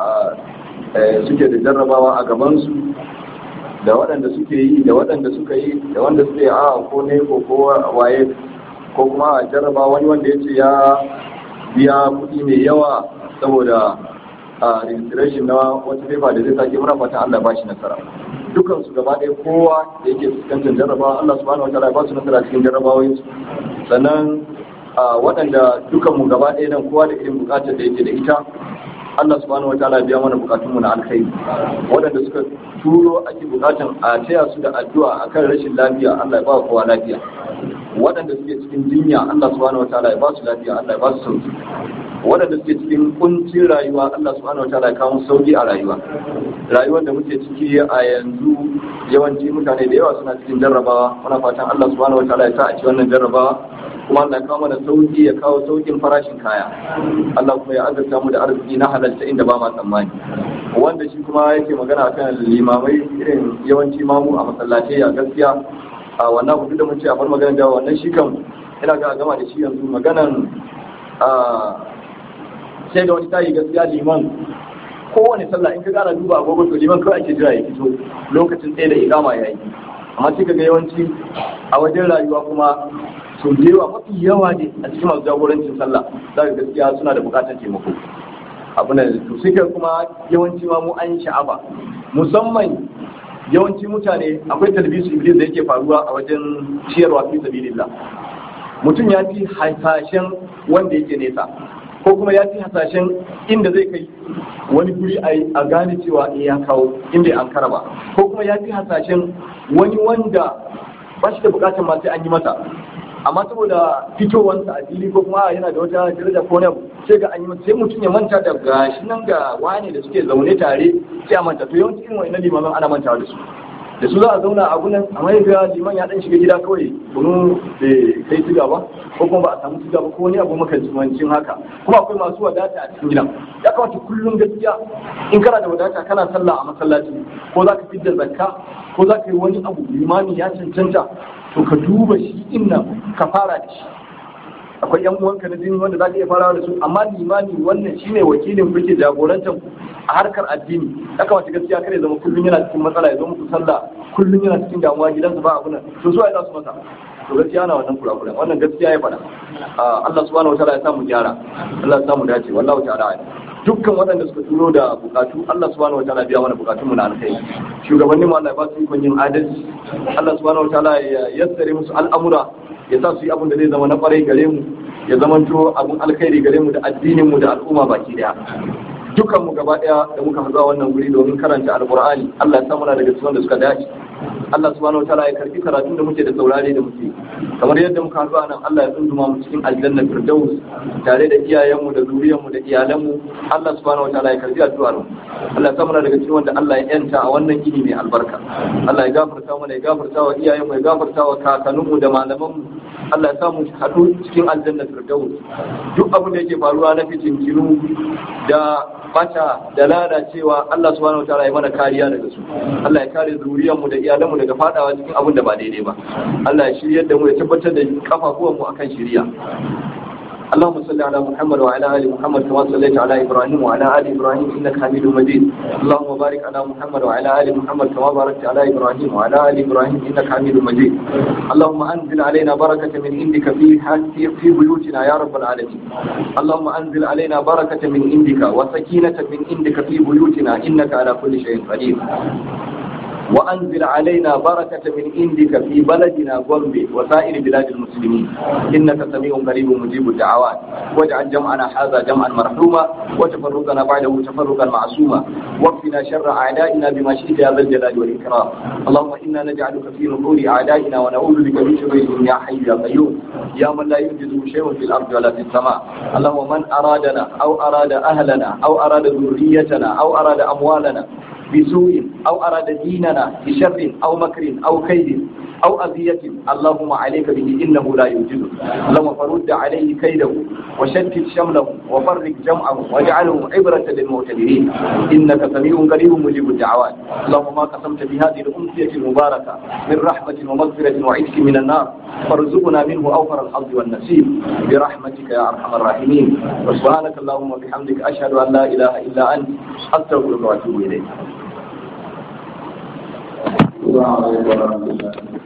suke da jarrabawa a gabansu da waɗanda suke yi da waɗanda suka yi da wanda suke ko ne ko waye ko kuma a jarraba wani wanda ya ce ya biya kuɗi mai yawa saboda a registration na wata paper da zai sake muna fatan Allah ba shi nasara dukan su gaba ɗaya kowa da yake fuskantar jarrabawa Allah subhanahu wataala ya ba su nasara cikin jarrabawoyin su sannan waɗanda dukan mu gaba ɗaya nan kowa da irin buƙatar da yake da ita Allah subhanahu wataala ya biya mana bukatun mu na alkhairi waɗanda suka turo ake bukatan a taya su da addu'a akan rashin lafiya Allah ya ba kowa lafiya waɗanda suke cikin jinya Allah subhanahu wataala ya ba su lafiya Allah ya ba su sauki waɗanda suke cikin kuncin rayuwa Allah subhanahu wataala ya kawo sauki a rayuwar da muke ciki a yanzu yawanci mutane da yawa suna cikin jarrabawa muna fatan Allah subhanahu wataala ya sa a ci wannan jarrabawa kuma Allah ya kawo mana sauki ya kawo saukin farashin kaya Allah kuma ya azurta mu da arziki na halalta inda ba ma tsammani wanda shi kuma yake magana akan limamai irin yawanci mamu a masallatai a gaskiya a wannan hudu da mun ce a bar magana da wannan shi kan ina ga gama da shi yanzu maganan sai da wani tayi gaskiya liman kowane sallah in ka gara duba agogo to liman kawai ake jira ya fito lokacin tsaye da ikama ya yi amma sai kaga yawanci a wajen rayuwa kuma sau da yawa mafi yawa ne a cikin masu jagorancin sallah za ka gaskiya suna da bukatar taimako abu ne to sai kuma yawanci ma mu an sha'aba musamman yawanci mutane akwai talbisu iblis da yake faruwa a wajen ciyarwa fi sabilillah mutum ya fi hasashen wanda yake nesa ko kuma ya fi hasashen inda zai kai wani guri a gane cewa ya kawo inda an karaba ko kuma ya fi hasashen wani wanda ba shi da bukatar ma sai an yi masa amma saboda fitowansa a fili ko kuma yana da wata daraja ko na sai ga an yi sai mutum ya manta da gashi nan ga wane da suke zaune tare sai a manta to yawanci irin wannan limaman ana mantawa da su za a zauna a gunan amma ya liman ya dan shiga gida kawai kunu da kai siga ba ko kuma ba a samu siga ba ko wani abu makamancin haka kuma akwai masu wadata a cikin gidan ya kamata kullum gaskiya in kana da wadata kana sallah a masallaci ko za ka fidda zakka ko za ka yi wani abu limami ya cancanta to ka duba shi inna ka fara da shi akwai yan uwanka na jini wanda za ka iya farawa da su amma limami wannan shine wakilin ku ke jagorantar a harkar addini ya kamata gaskiya kare zama kullum yana cikin matsala ya zo muku sallah kullum yana cikin damuwa gidansa ba abu nan to su ai za su masa to gaskiya na wannan kurakuran wannan gaskiya ya faɗa Allah subhanahu wataala ya samu gyara Allah ya samu dace wallahu ta'ala dukkan waɗanda suka turo da bukatu Allah subhanahu wataala biya mana bukatun mu na alkhairi shugabannin mu Allah ya ba su ikon yin adalci Allah subhanahu wataala ya yassare musu al'amura ya sa su yi abin da zai zama na kwarai gare mu ya zamanto abin alkhairi gare mu da addinin mu da al'umma baki daya dukan mu gaba daya da muka haɗu a wannan guri domin karanta alqur'ani Allah ya sa muna daga cikin da suka dace Allah subhanahu wataala ya karbi karatun da muke da saurare da muke kamar yadda muka haɗu nan Allah ya tsunduma mu cikin aljanna firdaus tare da iyayenmu da zuriyarmu da iyalanmu Allah subhanahu wataala ya karbi addu'ar mu Allah ya sa muna daga cikin wanda Allah ya yanta a wannan gini mai albarka Allah ya gafarta mana ya gafarta wa iyayenmu ya gafarta wa kakanninmu da malamanmu Allah ya sa mu haɗu cikin aljanna firdaus duk abin da yake faruwa na fitintinu da bata da lalacewa Allah subhanahu wataala ya mana kariya daga su Allah ya kare zuriyarmu da iyalanmu daga fadawa cikin abin da ba daidai ba Allah ya shiryar da mu ya tabbatar da kafafuwanmu akan shiriya اللهم صل على محمد وعلى ال محمد كما صليت على ابراهيم وعلى ال ابراهيم انك حميد مجيد اللهم بارك على محمد وعلى ال محمد كما باركت على ابراهيم وعلى ال ابراهيم انك حميد مجيد اللهم انزل علينا بركه من عندك في بيوتنا يا رب العالمين اللهم انزل علينا بركه من عندك وسكينه من عندك في بيوتنا انك على كل شيء قدير وأنزل علينا بركة من عندك في بلدنا غومبي وسائر بلاد المسلمين إنك سميع قريب مجيب الدعوات واجعل جمعنا هذا جمعا مرحوما وتفرقنا بعده تفرقا معصوما واكفنا شر أعدائنا بما شئت يا ذا الجلال والإكرام اللهم إنا نجعلك في نحور أعدائنا ونعوذ بك من شرورهم يا حي يا قيوم يا من لا يوجد شيء في الأرض ولا في السماء اللهم من أرادنا أو أراد أهلنا أو أراد ذريتنا أو أراد أموالنا بسوء أو أراد ديننا بشر أو مكر أو كيد أو أذية اللهم عليك به إنه لا يوجده اللهم فرد عليه كيده وشتت شمله وفرق جمعه واجعله عبرة للمعتبرين إنك سميع قريب مجيب الدعوات اللهم ما قسمت بهذه الأمسية المباركة من رحمة ومغفرة وعتق من النار فارزقنا منه أوفر الحظ والنصيب برحمتك يا أرحم الراحمين وسبحانك اللهم وبحمدك أشهد أن لا إله إلا أنت أستغفرك وأتوب إليك.